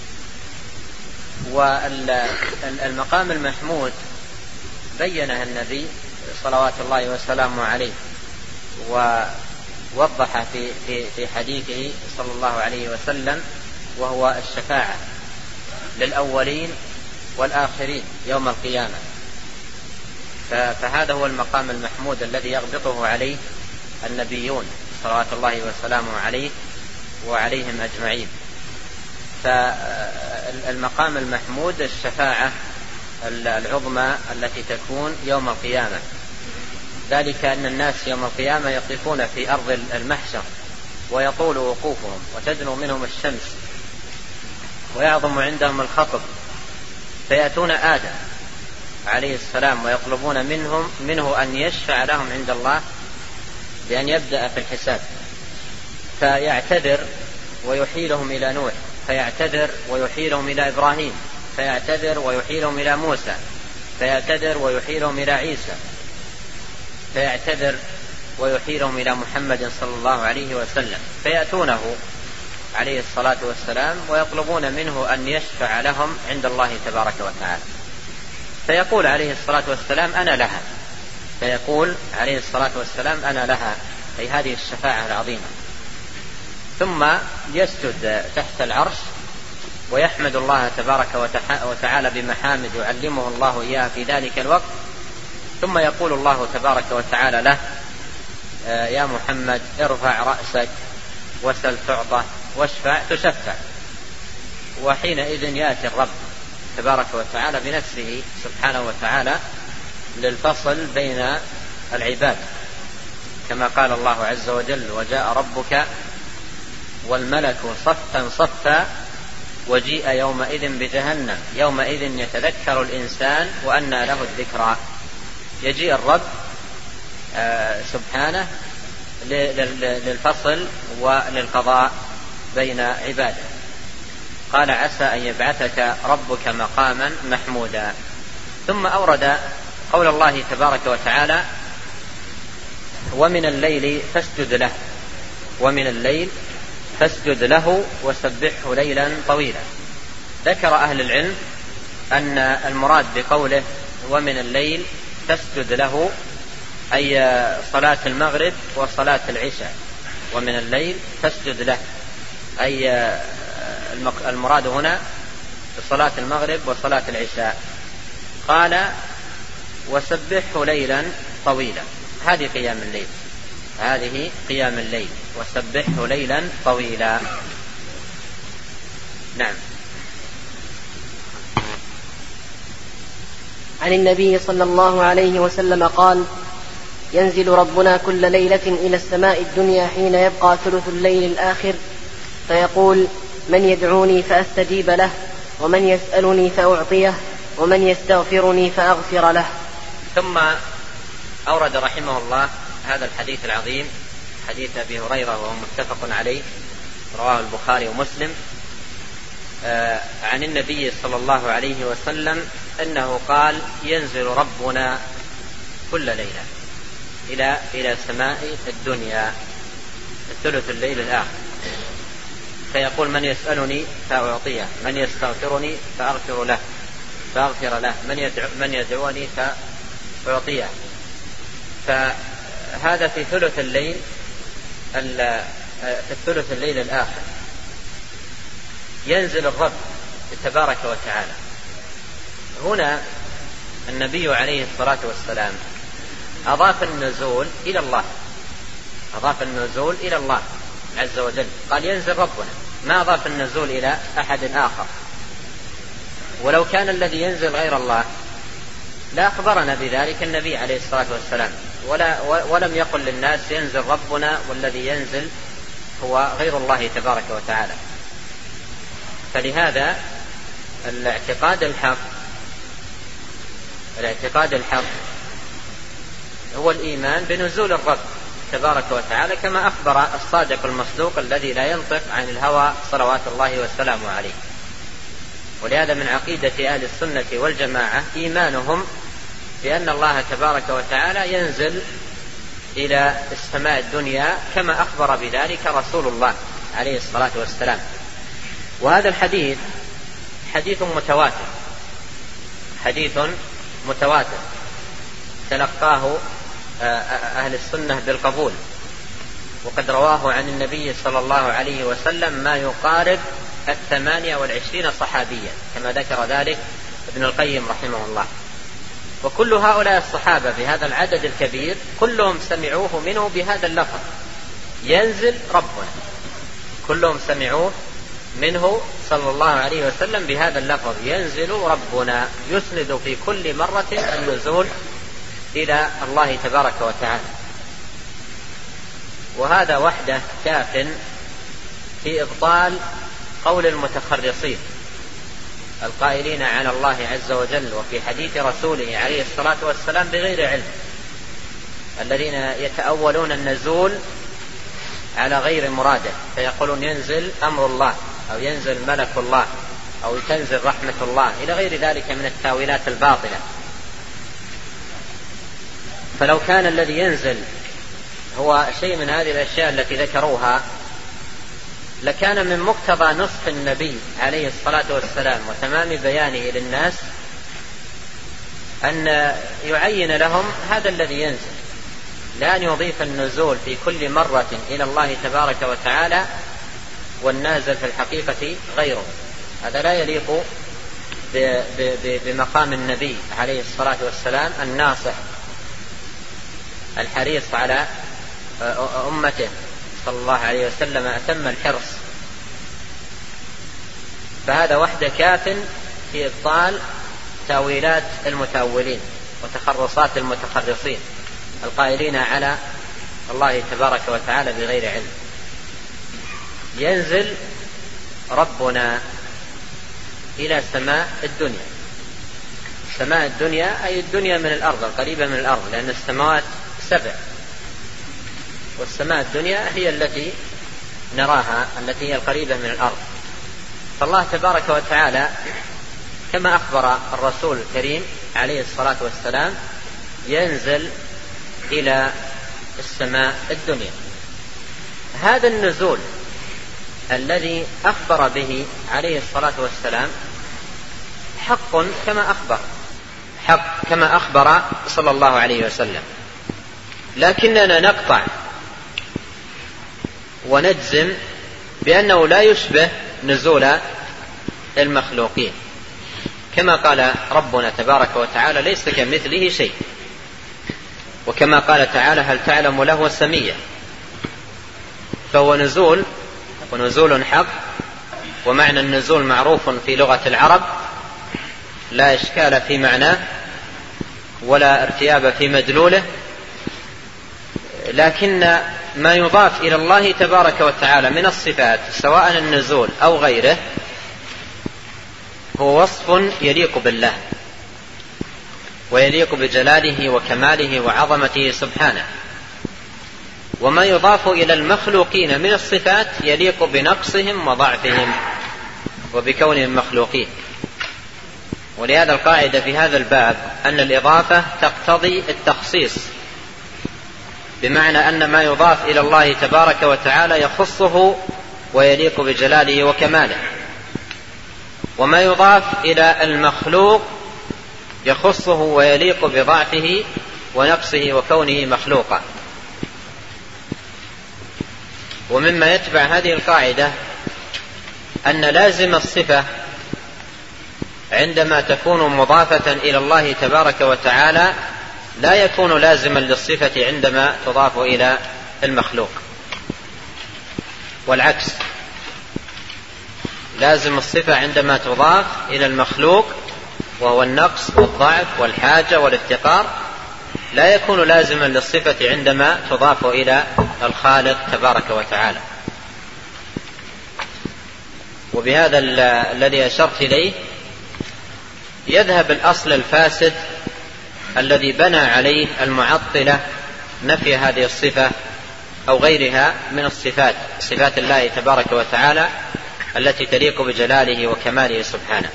والمقام المحمود بينه النبي صلوات الله وسلامه عليه ووضح في في حديثه صلى الله عليه وسلم، وهو الشفاعة للأولين والآخرين يوم القيامة. فهذا هو المقام المحمود الذي يغبطه عليه النبيون صلوات الله وسلامه عليه وعليهم أجمعين. فالمقام المحمود الشفاعة العظمى التي تكون يوم القيامة، ذلك أن الناس يوم القيامة يقفون في أرض المحشر ويطول وقوفهم وتدنو منهم الشمس ويعظم عندهم الخطب، فيأتون آدم عليه السلام ويطلبون منهم منه أن يشفع لهم عند الله بأن يبدأ في الحساب، فيعتذر ويحيلهم إلى نوح، فيعتذر ويحيلهم إلى إبراهيم، فيعتذر ويحيلهم إلى موسى، فيعتذر ويحيلهم إلى عيسى، فيعتذر ويحيلهم إلى محمد صلى الله عليه وسلم، فيأتونه عليه الصلاة والسلام ويطلبون منه أن يشفع لهم عند الله تبارك وتعالى، فيقول عليه الصلاة والسلام أنا لها، فيقول عليه الصلاة والسلام أنا لها، أي هذه الشفاعة العظيمة. ثم يسجد تحت العرش ويحمد الله تبارك وتعالى بمحامد يعلمه الله إياها في ذلك الوقت، ثم يقول الله تبارك وتعالى له يا محمد ارفع رأسك وسل تعطى واشفع تشفع. وحينئذ يأتي الرب تبارك وتعالى بنفسه سبحانه وتعالى للفصل بين العباد، كما قال الله عز وجل وجاء ربك والملك صفا صفا وجيء يومئذ بجهنم يومئذ يتذكر الإنسان وأنى له الذكرى. يجيء الرب سبحانه للفصل وللقضاء بين عباده. قال عسى أن يبعثك ربك مقاما محمودا. ثم أورد قول الله تبارك وتعالى ومن الليل فاسجد له، ومن الليل فاسجد له وسبحه ليلا طويلا. ذكر أهل العلم أن المراد بقوله ومن الليل فاسجد له أي صلاة المغرب وصلاة العشاء، ومن الليل فاسجد له أي المراد هنا بصلاة المغرب وصلاة العشاء. قال وسبحه ليلا طويلا، هذه قيام الليل، هذه قيام الليل وسبحه ليلا طويلا. نعم. عن النبي صلى الله عليه وسلم قال ينزل ربنا كل ليلة إلى السماء الدنيا حين يبقى ثلث الليل الآخر فيقول من يدعوني فأستجيب له، ومن يسألني فأعطيه، ومن يستغفرني فأغفر له. ثم أورد رحمه الله هذا الحديث العظيم، حديث أبي هريرة وهو متفق عليه رواه البخاري ومسلم، عن النبي صلى الله عليه وسلم أنه قال ينزل ربنا كل ليلة إلى إلى سماء الدنيا ثلث الليل الآخر فيقول من يسألني فأعطيه، من يستغفرني فأغفر له فأغفر له، من يدعو من يدعوني فأعطيه. فهذا في ثلث الليل في الثلث الليل الآخر ينزل الرب تبارك وتعالى. هنا النبي عليه الصلاة والسلام أضاف النزول إلى الله، أضاف النزول إلى الله عز وجل، قال ينزل ربنا، ما أضاف النزول إلى أحد آخر. ولو كان الذي ينزل غير الله لا أخبرنا بذلك النبي عليه الصلاة والسلام، ولا ولم يقل للناس ينزل ربنا والذي ينزل هو غير الله تبارك وتعالى. فلهذا الاعتقاد الحق الاعتقاد الحق هو الإيمان بنزول الرب تبارك وتعالى كما أخبر الصادق المصدوق الذي لا ينطق عن الهوى صلوات الله والسلام عليه. ولهذا من عقيدة أهل السنة والجماعة إيمانهم بأن الله تبارك وتعالى ينزل إلى السماء الدنيا كما أخبر بذلك رسول الله عليه الصلاة والسلام. وهذا الحديث حديث متواتر، حديث متواتر تلقاه أهل السنة بالقبول، وقد رواه عن النبي صلى الله عليه وسلم ما يقارب الثمانية والعشرين صحابيا كما ذكر ذلك ابن القيم رحمه الله. وكل هؤلاء الصحابة بهذا العدد الكبير كلهم سمعوه منه بهذا اللفظ ينزل ربنا، كلهم سمعوه منه صلى الله عليه وسلم بهذا اللفظ ينزل ربنا، يسند في كل مرة النزول إلى الله تبارك وتعالى. وهذا وحده كاف في إبطال قول المتخرصين القائلين على الله عز وجل وفي حديث رسوله عليه الصلاة والسلام بغير علم، الذين يتأولون النزول على غير مراده فيقولون ينزل أمر الله أو ينزل ملك الله أو تنزل رحمة الله إلى غير ذلك من التاويلات الباطلة. فلو كان الذي ينزل هو شيء من هذه الأشياء التي ذكروها لكان من مقتضى نصح النبي عليه الصلاة والسلام وتمام بيانه للناس أن يعين لهم هذا الذي ينزل، لا أن يضيف النزول في كل مرة إلى الله تبارك وتعالى والنازل في الحقيقة غيره. هذا لا يليق بمقام النبي عليه الصلاة والسلام الناصح الحريص على أمته صلى الله عليه وسلم أتم الحرص. فهذا وحده كاف في إبطال تاويلات المتأولين وتخرصات المتخرصين القائلين على الله تبارك وتعالى بغير علم. ينزل ربنا إلى سماء الدنيا، سماء الدنيا أي الدنيا من الأرض القريبة من الأرض، لأن السماوات سبع والسماء الدنيا هي التي نراها التي هي القريبة من الأرض. فالله تبارك وتعالى كما أخبر الرسول الكريم عليه الصلاة والسلام ينزل إلى السماء الدنيا. هذا النزول الذي أخبر به عليه الصلاة والسلام حق كما أخبر حق كما أخبر صلى الله عليه وسلم، لكننا نقطع ونجزم بأنه لا يشبه نزول المخلوقين، كما قال ربنا تبارك وتعالى ليس كمثله شيء، وكما قال تعالى هل تعلم له سميا. فهو نزول ونزول حق، ومعنى النزول معروف في لغة العرب لا إشكال في معناه ولا ارتياب في مدلوله، لكن ما يضاف إلى الله تبارك وتعالى من الصفات سواء النزول أو غيره هو وصف يليق بالله ويليق بجلاله وكماله وعظمته سبحانه، وما يضاف إلى المخلوقين من الصفات يليق بنقصهم وضعفهم وبكونهم مخلوقين. ولهذا القاعدة في هذا الباب أن الإضافة تقتضي التخصيص، بمعنى أن ما يضاف إلى الله تبارك وتعالى يخصه ويليق بجلاله وكماله، وما يضاف إلى المخلوق يخصه ويليق بضعفه ونقصه وكونه مخلوقا. ومما يتبع هذه القاعدة أن لازم الصفة عندما تكون مضافة إلى الله تبارك وتعالى لا يكون لازما للصفة عندما تضاف إلى المخلوق، والعكس، لازم الصفة عندما تضاف إلى المخلوق وهو النقص والضعف والحاجة والافتقار لا يكون لازما للصفة عندما تضاف إلى الخالق تبارك وتعالى. وبهذا الذي أشرت إليه يذهب الأصل الفاسد الذي بنى عليه المعطلة نفي هذه الصفة أو غيرها من الصفات، صفات الله تبارك وتعالى التي تليق بجلاله وكماله سبحانه.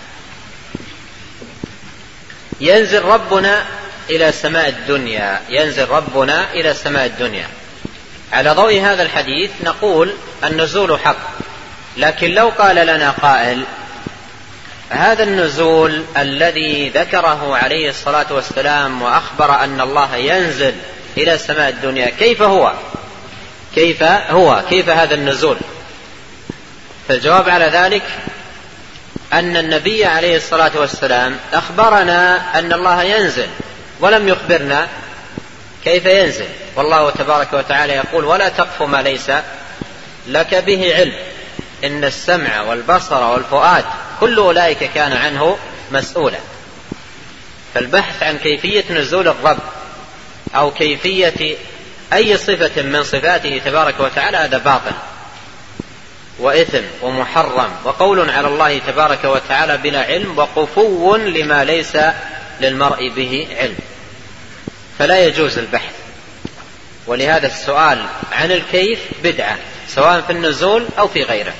ينزل ربنا إلى سماء الدنيا، ينزل ربنا إلى سماء الدنيا. على ضوء هذا الحديث نقول النزول حق، لكن لو قال لنا قائل هذا النزول الذي ذكره عليه الصلاة والسلام وأخبر أن الله ينزل إلى سماء الدنيا كيف هو كيف هو كيف هذا النزول؟ فالجواب على ذلك أن النبي عليه الصلاة والسلام أخبرنا أن الله ينزل ولم يخبرنا كيف ينزل، والله تبارك وتعالى يقول ولا تقف ما ليس لك به علم إن السمع والبصر والفؤاد كل أولئك كان عنه مسؤولا. فالبحث عن كيفية نزول الرب أو كيفية أي صفة من صفاته تبارك وتعالى هذا باطل وإثم ومحرم وقول على الله تبارك وتعالى بلا علم وقفو لما ليس للمرء به علم، فلا يجوز البحث. ولهذا السؤال عن الكيف بدعة سواء في النزول أو في غيره.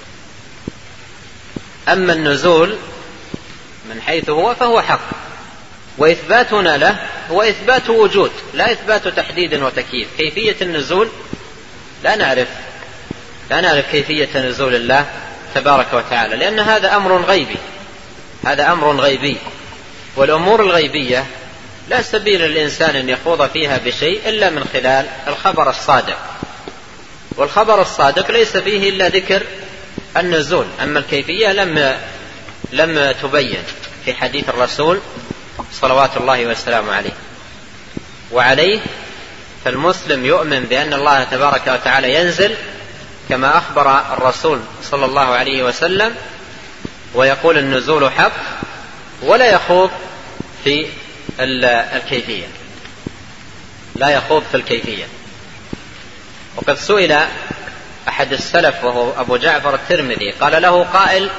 أما النزول من حيث هو فهو حق، وإثباتنا له هو إثبات وجود لا إثبات تحديد وتكييف. كيفية النزول لا نعرف لا نعرف كيفية نزول الله تبارك وتعالى، لأن هذا أمر غيبي هذا أمر غيبي والأمور الغيبية لا سبيل للإنسان أن يخوض فيها بشيء إلا من خلال الخبر الصادق، والخبر الصادق ليس فيه إلا ذكر النزول. أما الكيفية لم لم تبين في حديث الرسول صلوات الله والسلام عليه. وعليه فالمسلم يؤمن بأن الله تبارك وتعالى ينزل كما أخبر الرسول صلى الله عليه وسلم، ويقول النزول حق، ولا يخوض في الكيفية لا يخوض في الكيفية. وقد سئل أحد السلف وهو أبو جعفر الترمذي قال له قائل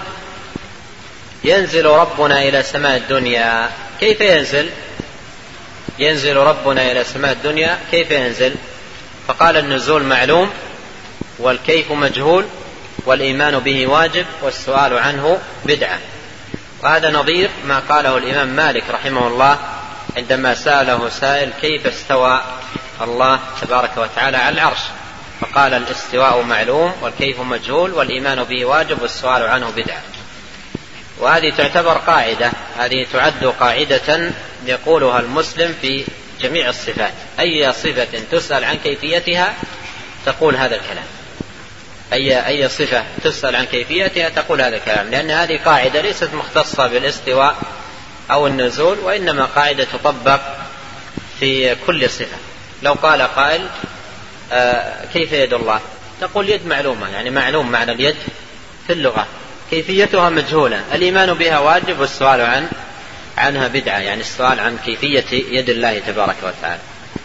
ينزل ربنا إلى سماء الدنيا كيف ينزل ينزل ربنا إلى سماء الدنيا كيف ينزل؟ فقال النزول معلوم والكيف مجهول والإيمان به واجب والسؤال عنه بدعة. وهذا نظير ما قاله الإمام مالك رحمه الله عندما سأله سائل كيف استوى الله تبارك وتعالى على العرش، فقال الاستواء معلوم والكيف مجهول والإيمان به واجب والسؤال عنه بدعة. وهذه تعتبر قاعدة هذه تعد قاعدة يقولها المسلم في جميع الصفات، أي صفة تسأل عن كيفيتها تقول هذا الكلام، أي أي صفة تسأل عن كيفيتها تقول هذا الكلام، لأن هذه قاعدة ليست مختصة بالاستواء أو النزول، وإنما قاعدة تطبق في كل صفة. لو قال قائل آه كيف يد الله؟ تقول يد معلومة، يعني معلوم معنى اليد في اللغة، كيفيتها مجهولة، الإيمان بها واجب والسؤال عن عنها بدعة، يعني السؤال عن كيفية يد الله تبارك وتعالى.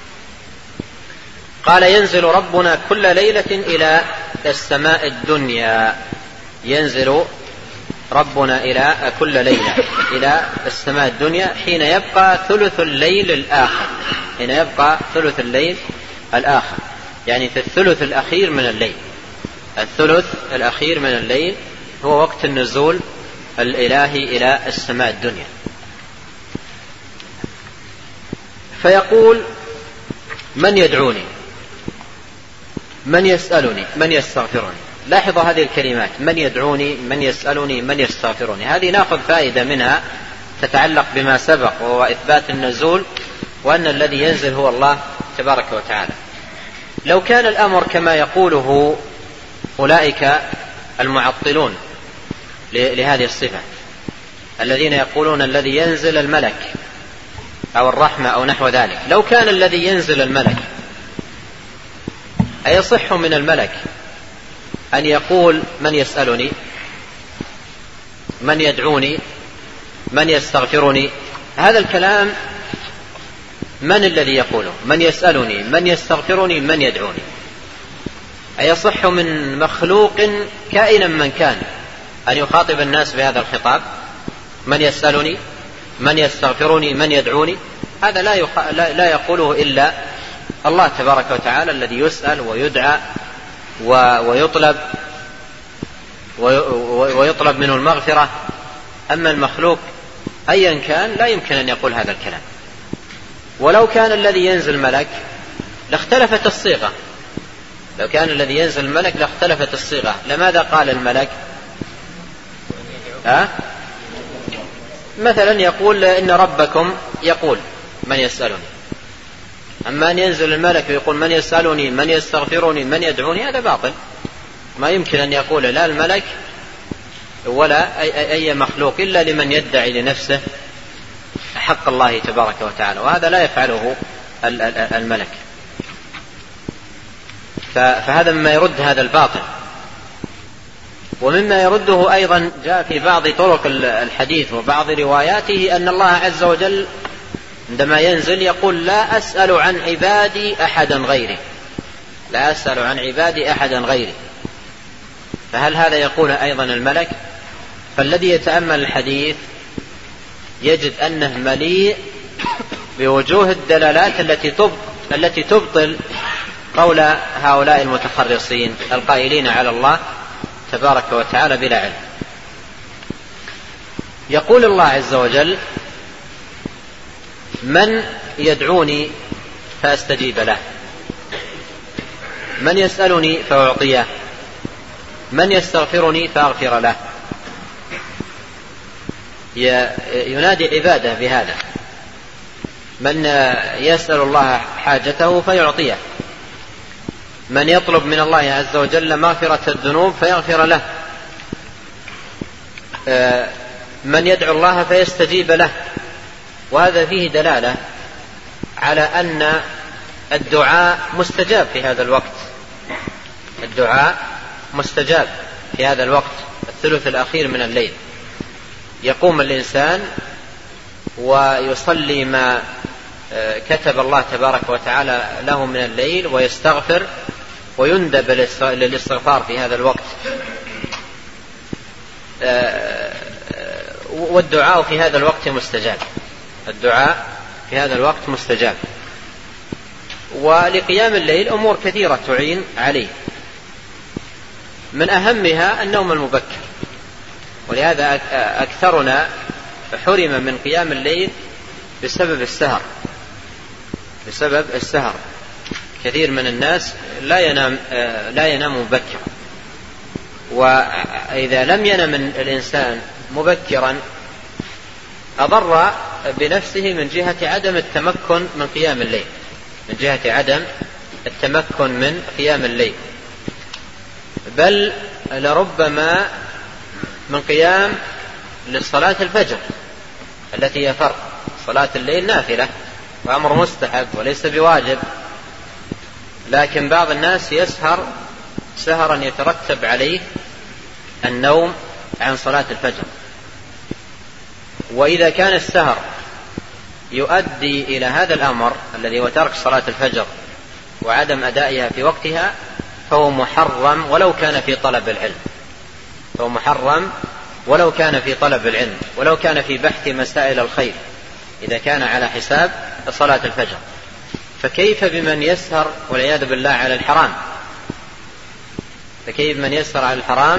قال ينزل ربنا كل ليلة إلى السماء الدنيا، ينزل ربنا إلى كل ليلة إلى السماء الدنيا حين يبقى ثلث الليل الآخر حين يبقى ثلث الليل الآخر يعني في الثلث الأخير من الليل. الثلث الأخير من الليل هو وقت النزول الإلهي إلى السماء الدنيا. فيقول من يدعوني، من يسألني، من يستغفرني. لاحظوا هذه الكلمات، من يدعوني، من يسألني، من يستغفرني، هذه نأخذ فائدة منها تتعلق بما سبق وهو إثبات النزول وأن الذي ينزل هو الله تبارك وتعالى. لو كان الأمر كما يقوله أولئك المعطلون لهذه الصفة الذين يقولون الذي ينزل الملك أو الرحمة أو نحو ذلك، لو كان الذي ينزل الملك أيصح من الملك أن يقول من يسألني، من يدعوني، من يستغفرني؟ هذا الكلام من الذي يقوله؟ من يسألني، من يستغفرني، من يدعوني؟ أيصح من مخلوق كائنا من كان أن يخاطب الناس بهذا الخطاب؟ من يسألني، من يستغفرني، من يدعوني؟ هذا لا, يخ... لا... لا يقوله إلا الله تبارك وتعالى الذي يسأل ويدعى و... ويطلب و... ويطلب منه المغفرة. أما المخلوق أيا كان لا يمكن أن يقول هذا الكلام. ولو كان الذي ينزل ملك لاختلفت الصيغة، لو كان الذي ينزل الملك لاختلفت الصيغة. لماذا قال الملك؟ ها؟ مثلا يقول إن ربكم يقول من يسألني، أما أن ينزل الملك ويقول من يسألني من يستغفرني من يدعوني هذا باطل. ما يمكن أن يقول لا الملك ولا أي, أي مخلوق إلا لمن يدعي لنفسه حق الله تبارك وتعالى، وهذا لا يفعله الملك. فهذا مما يرد هذا الباطل. ومما يرده أيضا جاء في بعض طرق الحديث وبعض رواياته أن الله عز وجل عندما ينزل يقول لا أسأل عن عبادي أحدا غيري، لا أسأل عن عبادي أحدا غيري. فهل هذا يقول أيضا الملك؟ فالذي يتأمل الحديث يجد أنه مليء بوجوه الدلالات التي تبطل, التي تبطل قول هؤلاء المتخرصين القائلين على الله تبارك وتعالى بلا علم. يقول الله عز وجل من يدعوني فأستجيب له، من يسألني فأعطيه، من يستغفرني فأغفر له. ينادي عباده بهذا، من يسأل الله حاجته فيعطيه، من يطلب من الله عز وجل مغفرة الذنوب فيغفر له، من يدعو الله فيستجيب له. وهذا فيه دلالة على أن الدعاء مستجاب في هذا الوقت، الدعاء مستجاب في هذا الوقت الثلث الأخير من الليل. يقوم الإنسان ويصلي ما كتب الله تبارك وتعالى له من الليل ويستغفر ويندب للاستغفار في هذا الوقت. والدعاء في هذا الوقت مستجاب، الدعاء في هذا الوقت مستجاب. ولقيام الليل أمور كثيرة تعين عليه، من أهمها النوم المبكر. ولهذا أكثرنا حرم من قيام الليل بسبب السهر، بسبب السهر. كثير من الناس لا ينام لا ينام مبكرا، وإذا لم ينم الإنسان مبكرا أضر بنفسه من جهة عدم التمكن من قيام الليل، من جهة عدم التمكن من قيام الليل، بل لربما من قيام للصلاة الفجر التي هي فرض. صلاة الليل نافلة وأمر مستحب وليس بواجب، لكن بعض الناس يسهر سهرا يترتب عليه النوم عن صلاة الفجر. وإذا كان السهر يؤدي إلى هذا الأمر الذي هو ترك صلاة الفجر وعدم أدائها في وقتها فهو محرم ولو كان في طلب العلم، فهو محرم ولو كان في طلب العلم، ولو كان في بحث مسائل الخير، إذا كان على حساب صلاة الفجر. فكيف بمن يسهر والعياذ بالله على الحرام؟ فكيف من يسهر على الحرام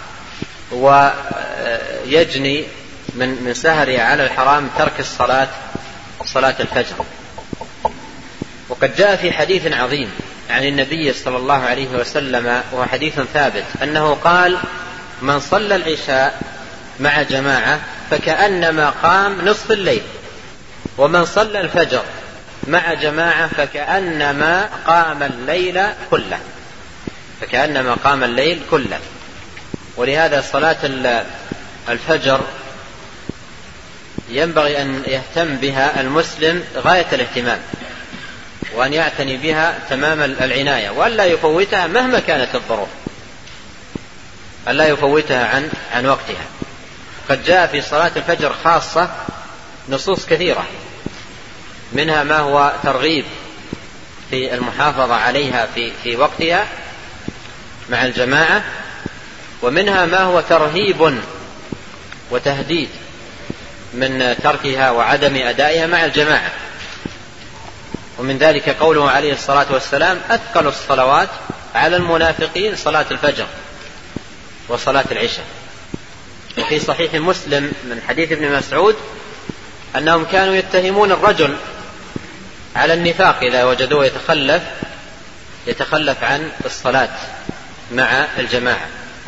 ويجني من من سهره على الحرام ترك الصلاة صلاة الفجر؟ وقد جاء في حديث عظيم عن النبي صلى الله عليه وسلم وهو حديث ثابت أنه قال من صلى العشاء مع جماعة فكأنما قام نصف الليل، ومن صلى الفجر مع جماعة فكأنما قام الليل كله، فكأنما قام الليل كله. ولهذا صلاة الفجر ينبغي أن يهتم بها المسلم غاية الاهتمام، وأن يعتني بها تمام العناية، وأن لا يفوتها مهما كانت الظروف، أن لا يفوتها عن عن وقتها. قد جاء في صلاة الفجر خاصة نصوص كثيرة، منها ما هو ترغيب في المحافظة عليها في في وقتها مع الجماعة، ومنها ما هو ترهيب وتهديد من تركها وعدم أدائها مع الجماعة. ومن ذلك قوله عليه الصلاة والسلام: أثقل الصلوات على المنافقين صلاة الفجر وصلاة العشاء. وفي صحيح مسلم من حديث ابن مسعود أنهم كانوا يتهمون الرجل على النفاق إذا وجدوه يتخلف يتخلف عن الصلاة مع الجماعة.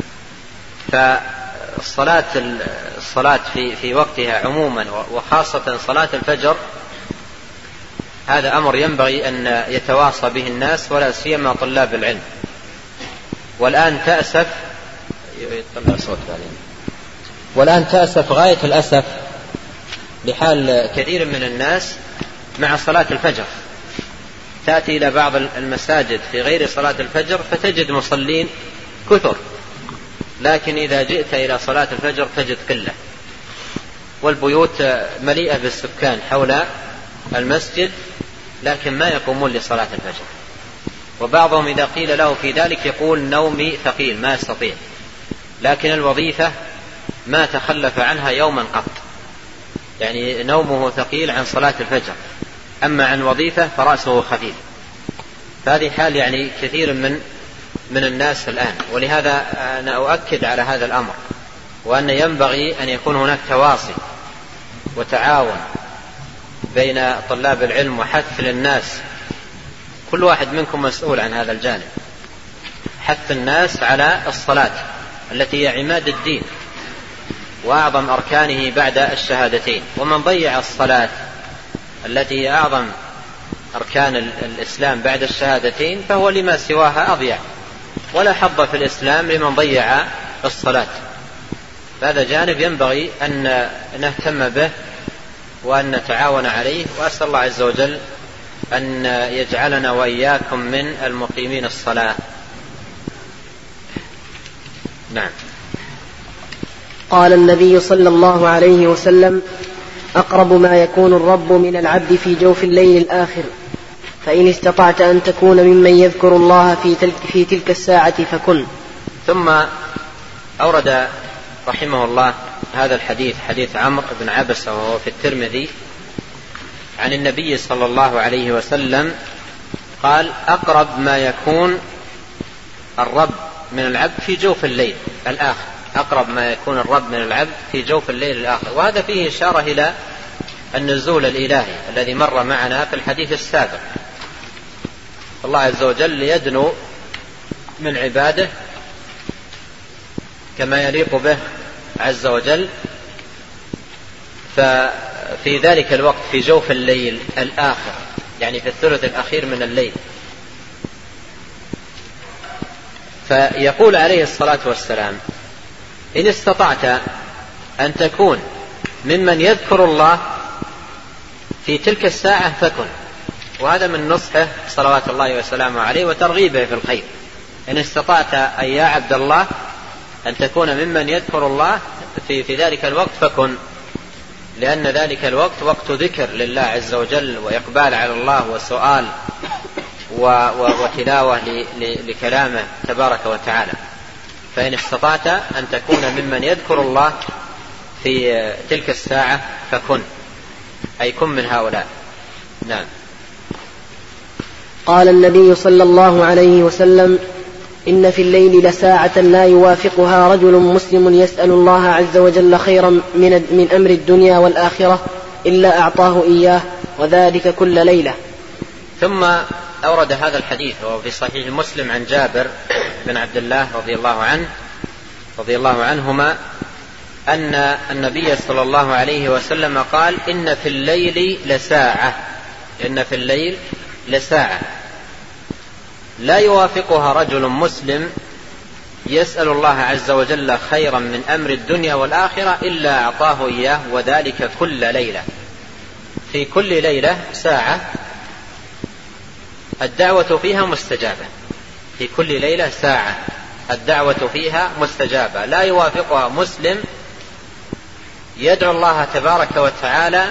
فالصلاة الصلاة في في وقتها عموما وخاصة صلاة الفجر هذا أمر ينبغي أن يتواصى به الناس ولا سيما طلاب العلم. والآن تأسف والآن تأسف غاية الأسف بحال كثير من الناس مع صلاة الفجر. تأتي إلى بعض المساجد في غير صلاة الفجر فتجد مصلين كثر، لكن إذا جئت إلى صلاة الفجر تجد قلة، والبيوت مليئة بالسكان حول المسجد لكن ما يقومون لصلاة الفجر. وبعضهم إذا قيل له في ذلك يقول: نومي ثقيل ما يستطيع، لكن الوظيفة ما تخلف عنها يوما قط، يعني نومه ثقيل عن صلاة الفجر، أما عن وظيفة فرأسه خفيف. فهذه حال يعني كثير من من الناس الآن. ولهذا أنا أؤكد على هذا الأمر، وأن ينبغي أن يكون هناك تواصي وتعاون بين طلاب العلم وحث للناس. كل واحد منكم مسؤول عن هذا الجانب، حث الناس على الصلاة التي هي عماد الدين وأعظم أركانه بعد الشهادتين. ومن ضيع الصلاة التي هي أعظم أركان الإسلام بعد الشهادتين فهو لما سواها أضيع، ولا حظ في الإسلام لمن ضيع الصلاة. هذا جانب ينبغي أن نهتم به وأن نتعاون عليه، وأسأل الله عز وجل أن يجعلنا وإياكم من المقيمين الصلاة. نعم. قال النبي صلى الله عليه وسلم: أقرب ما يكون الرب من العبد في جوف الليل الآخر، فإن استطعت أن تكون ممن يذكر الله في تلك, في تلك الساعة فكن. ثم أورد رحمه الله هذا الحديث، حديث عمرو بن عبسة وهو في الترمذي، عن النبي صلى الله عليه وسلم قال: أقرب ما يكون الرب من العبد في جوف الليل الآخر. أقرب ما يكون الرب من العبد في جوف الليل الآخر. وهذا فيه إشارة إلى النزول الإلهي الذي مر معنا في الحديث السابق. الله عز وجل يدنو من عباده كما يليق به عز وجل، ففي ذلك الوقت في جوف الليل الآخر، يعني في الثلث الأخير من الليل. فيقول عليه الصلاة والسلام: إن استطعت أن تكون ممن يذكر الله في تلك الساعة فكن. وهذا من نصحه صلوات الله وسلامه عليه وترغيبه في الخير. إن استطعت أن يا عبد الله أن تكون ممن يذكر الله في, في ذلك الوقت فكن، لأن ذلك الوقت وقت ذكر لله عز وجل وإقبال على الله وسؤال وتلاوة لكلامه تبارك وتعالى. فإن استطعت أن تكون ممن يذكر الله في تلك الساعة فكن، أي كن من هؤلاء. نعم. قال النبي صلى الله عليه وسلم: إن في الليل لساعة لا يوافقها رجل مسلم يسأل الله عز وجل خيرا من, من أمر الدنيا والآخرة إلا أعطاه إياه، وذلك كل ليلة. ثم أورد هذا الحديث وهو في صحيح مسلم عن جابر بن عبد الله رضي الله عنه رضي الله عنهما أن النبي صلى الله عليه وسلم قال: إن في الليل لساعة إن في الليل لساعة لا يوافقها رجل مسلم يسأل الله عز وجل خيرا من أمر الدنيا والآخرة إلا أعطاه إياه، وذلك كل ليلة. في كل ليلة ساعة الدعوة فيها مستجابة. في كل ليلة ساعة الدعوة فيها مستجابة لا يوافقها مسلم يدعو الله تبارك وتعالى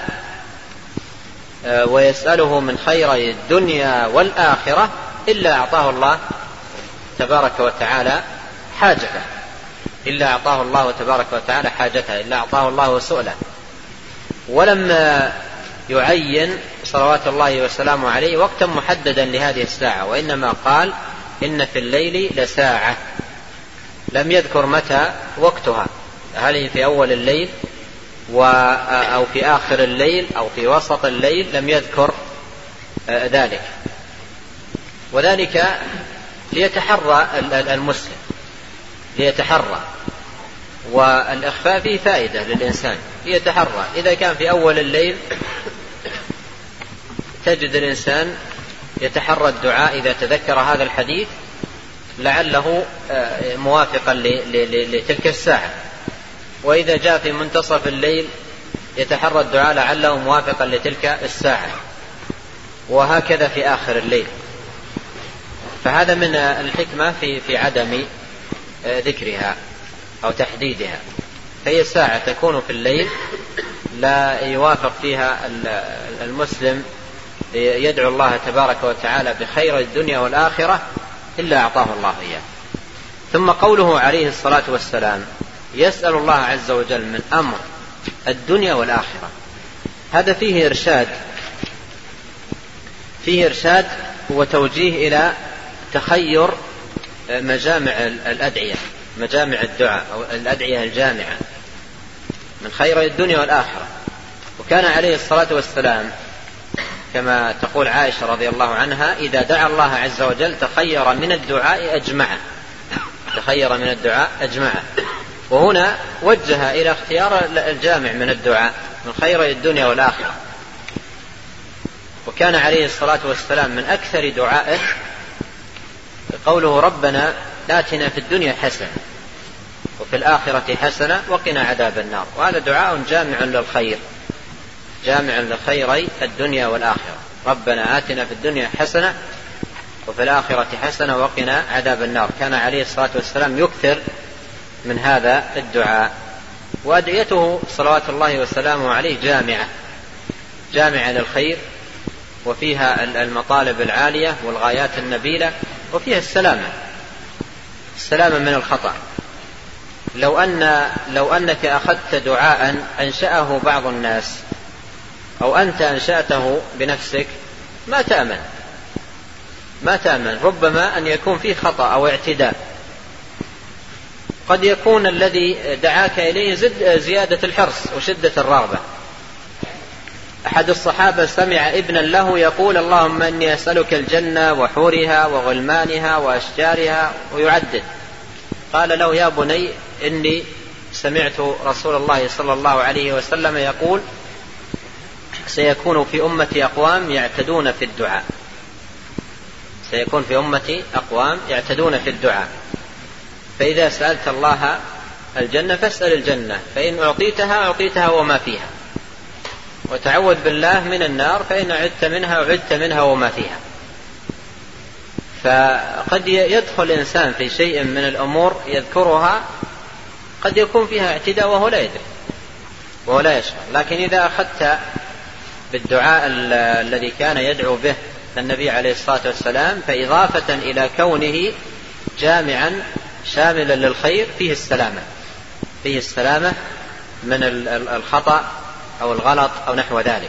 ويسأله من خير الدنيا والآخرة إلا أعطاه الله تبارك وتعالى حاجته إلا أعطاه الله تبارك وتعالى حاجته إلا أعطاه الله سؤله. ولم يعين صلوات الله وسلامه عليه وقتا محددا لهذه الساعة، وإنما قال إن في الليل لساعة، لم يذكر متى وقتها، هل هي في أول الليل أو في آخر الليل أو في وسط الليل، لم يذكر ذلك. وذلك ليتحرى المسلم، ليتحرى، والإخفاء فيه فائدة للإنسان، ليتحرى. إذا كان في أول الليل تجد الإنسان يتحرى الدعاء إذا تذكر هذا الحديث لعله موافقا لتلك الساعة، وإذا جاء في منتصف الليل يتحرى الدعاء لعله موافقا لتلك الساعة، وهكذا في آخر الليل. فهذا من الحكمة في في عدم ذكرها أو تحديدها. فهي الساعة تكون في الليل لا يوافق فيها المسلم يدعو الله تبارك وتعالى بخير الدنيا والآخرة إلا أعطاه الله إياه. ثم قوله عليه الصلاة والسلام يسأل الله عز وجل من أمر الدنيا والآخرة، هذا فيه إرشاد، فيه إرشاد وتوجيه إلى تخير مجامع الأدعية، مجامع الدعاء أو الأدعية الجامعة من خير الدنيا والآخرة. وكان عليه الصلاة والسلام كما تقول عائشة رضي الله عنها إذا دعا الله عز وجل تخير من الدعاء أجمعه، تخير من الدعاء أجمعه. وهنا وجه إلى اختيار الجامع من الدعاء من خير الدنيا والآخرة. وكان عليه الصلاة والسلام من أكثر دعائه قوله ربنا آتنا في الدنيا حسنة وفي الآخرة حسنة وقنا عذاب النار، وهذا دعاء جامع للخير، جامع لخيري الدنيا والآخرة. ربنا آتنا في الدنيا حسنة وفي الآخرة حسنة وقنا عذاب النار. كان عليه الصلاة والسلام يكثر من هذا الدعاء. وأدعيته صلوات الله وسلامه عليه جامعة، جامعة للخير، وفيها المطالب العالية والغايات النبيلة، وفيها السلامة، السلامة من الخطأ. لو أن لو أنك أخذت دعاء أنشأه بعض الناس أو أنت أنشأته بنفسك ما تأمن، ما تأمن، ربما أن يكون فيه خطأ أو اعتداء. قد يكون الذي دعاك إليه زد زيادة الحرص وشدة الرغبة. أحد الصحابة سمع ابنا له يقول اللهم إني أسألك الجنة وحورها وغلمانها وأشجارها ويعدد. قال له يا بني إني سمعت رسول الله صلى الله عليه وسلم يقول سيكون في أمتي أقوام يعتدون في الدعاء، سيكون في أمتي أقوام يعتدون في الدعاء، فإذا سألت الله الجنة فاسأل الجنة، فإن أعطيتها أعطيتها وما فيها، وتعوذ بالله من النار فإن عدت منها وعدت منها وما فيها. فقد يدخل الإنسان في شيء من الأمور يذكرها قد يكون فيها اعتداء وهو لا يدري وهو لا يشعر. لكن إذا أخذت بالدعاء الذي كان يدعو به النبي عليه الصلاة والسلام فإضافة إلى كونه جامعا شاملا للخير فيه السلامة، فيه السلامة من الخطأ أو الغلط أو نحو ذلك.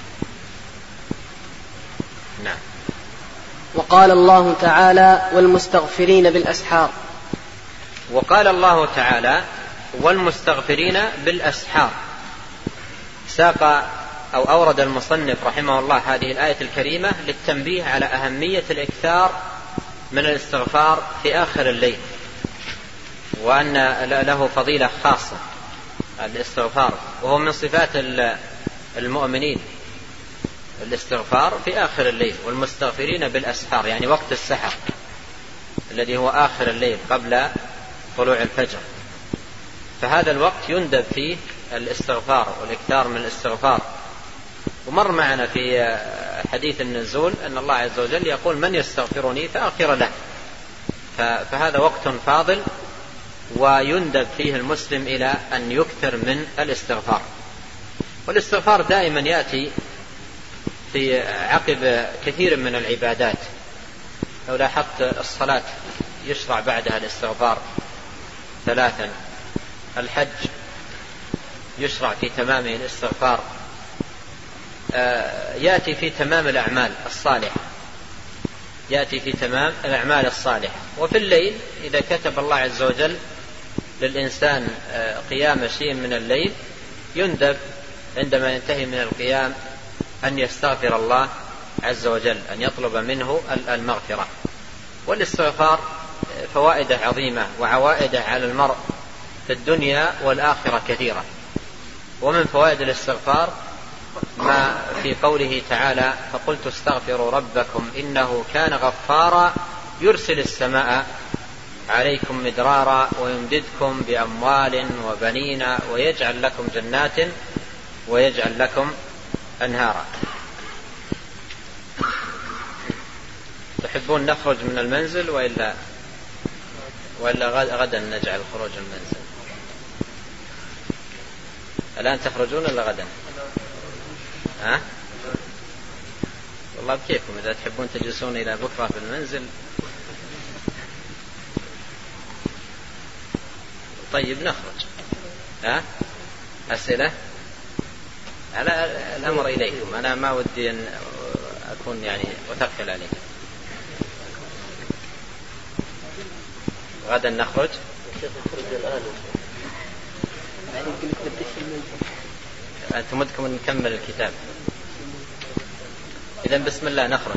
نعم. وقال الله تعالى والمستغفرين بالأسحار. وقال الله تعالى والمستغفرين بالأسحار. ساق أو أورد المصنف رحمه الله هذه الآية الكريمة للتنبيه على أهمية الإكثار من الاستغفار في آخر الليل، وأن له فضيلة خاصة الاستغفار، وهو من صفات المؤمنين الاستغفار في آخر الليل. والمستغفرين بالأسحار يعني وقت السحر الذي هو آخر الليل قبل طلوع الفجر، فهذا الوقت يندب فيه الاستغفار والإكثار من الاستغفار. ومر معنا في حديث النزول أن الله عز وجل يقول من يستغفرني فأغفر له، فهذا وقت فاضل ويندب فيه المسلم إلى أن يكثر من الاستغفار. والاستغفار دائما يأتي في عقب كثير من العبادات. لو لاحظت الصلاة يشرع بعدها الاستغفار ثلاثا، الحج يشرع في تمامه الاستغفار، يأتي في تمام الأعمال الصالحة، يأتي في تمام الأعمال الصالحة. وفي الليل إذا كتب الله عز وجل للإنسان قيام شيء من الليل يندب عندما ينتهي من القيام أن يستغفر الله عز وجل، أن يطلب منه المغفرة. والاستغفار فوائده عظيمة وعوائده على المرء في الدنيا والآخرة كثيرة. ومن فوائد الاستغفار ما في قوله تعالى: فقلت استغفروا ربكم إنه كان غفارا يرسل السماء عليكم مدرارا ويمددكم بأموال وبنين ويجعل لكم جنات ويجعل لكم أنهارا. تحبون نخرج من المنزل وإلا وإلا غدا نجعل خروج المنزل؟ الآن تخرجون ولا غدا؟ ها؟ والله بكيفكم، إذا تحبون تجلسون إلى بكرة في المنزل. طيب نخرج. ها؟ أسئلة؟ على الأمر إليكم، أنا ما ودي أن أكون يعني أثقل عليكم. غدا نخرج. أنتم ودكم أن نكمل الكتاب. إذن بسم الله نخرج.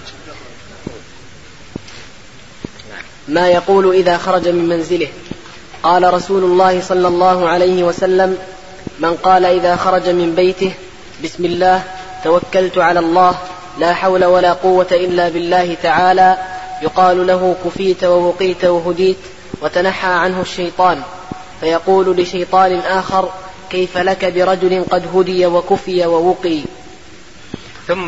ما يقول إذا خرج من منزله. قال رسول الله صلى الله عليه وسلم: من قال إذا خرج من بيته: بسم الله توكلت على الله لا حول ولا قوة إلا بالله تعالى، يقال له: كفيت ووقيت وهديت وتنحى عنه الشيطان. فيقول لشيطان آخر: كيف لك برجل قد هدي وكفي ووقي. ثم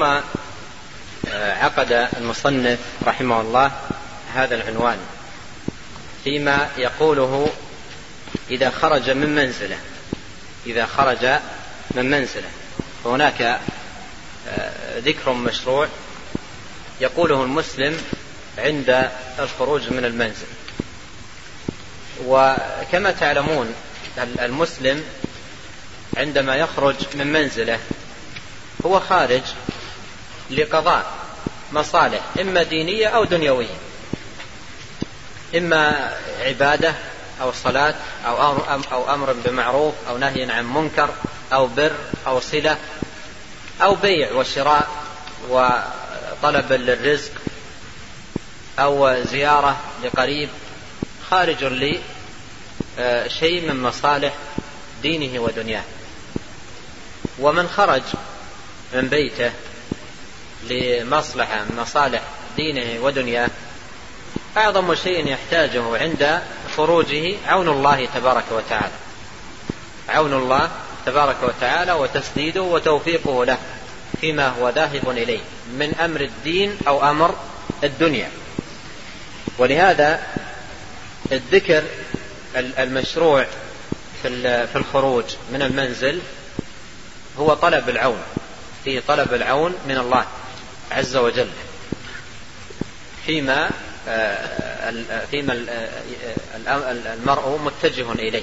عقد المصنف رحمه الله هذا العنوان فيما يقوله إذا خرج من منزله. إذا خرج من منزله هناك ذكر مشروع يقوله المسلم عند الخروج من المنزل. وكما تعلمون المسلم عندما يخرج من منزله هو خارج لقضاء مصالح إما دينية أو دنيوية، إما عبادة أو صلاة أو أمر بمعروف أو نهي عن منكر أو بر أو صلة أو بيع وشراء وطلب للرزق أو زيارة لقريب، خارج لشيء من مصالح دينه ودنياه. ومن خرج من بيته لمصلحة من مصالح دينه ودنياه أعظم شيء يحتاجه عند خروجه عون الله تبارك وتعالى، عون الله تبارك وتعالى وتسديده وتوفيقه له فيما هو ذاهب إليه من أمر الدين أو أمر الدنيا. ولهذا الذكر المشروع في الخروج من المنزل هو طلب العون، فيه طلب العون من الله عز وجل فيما فيما المرء متجه إليه.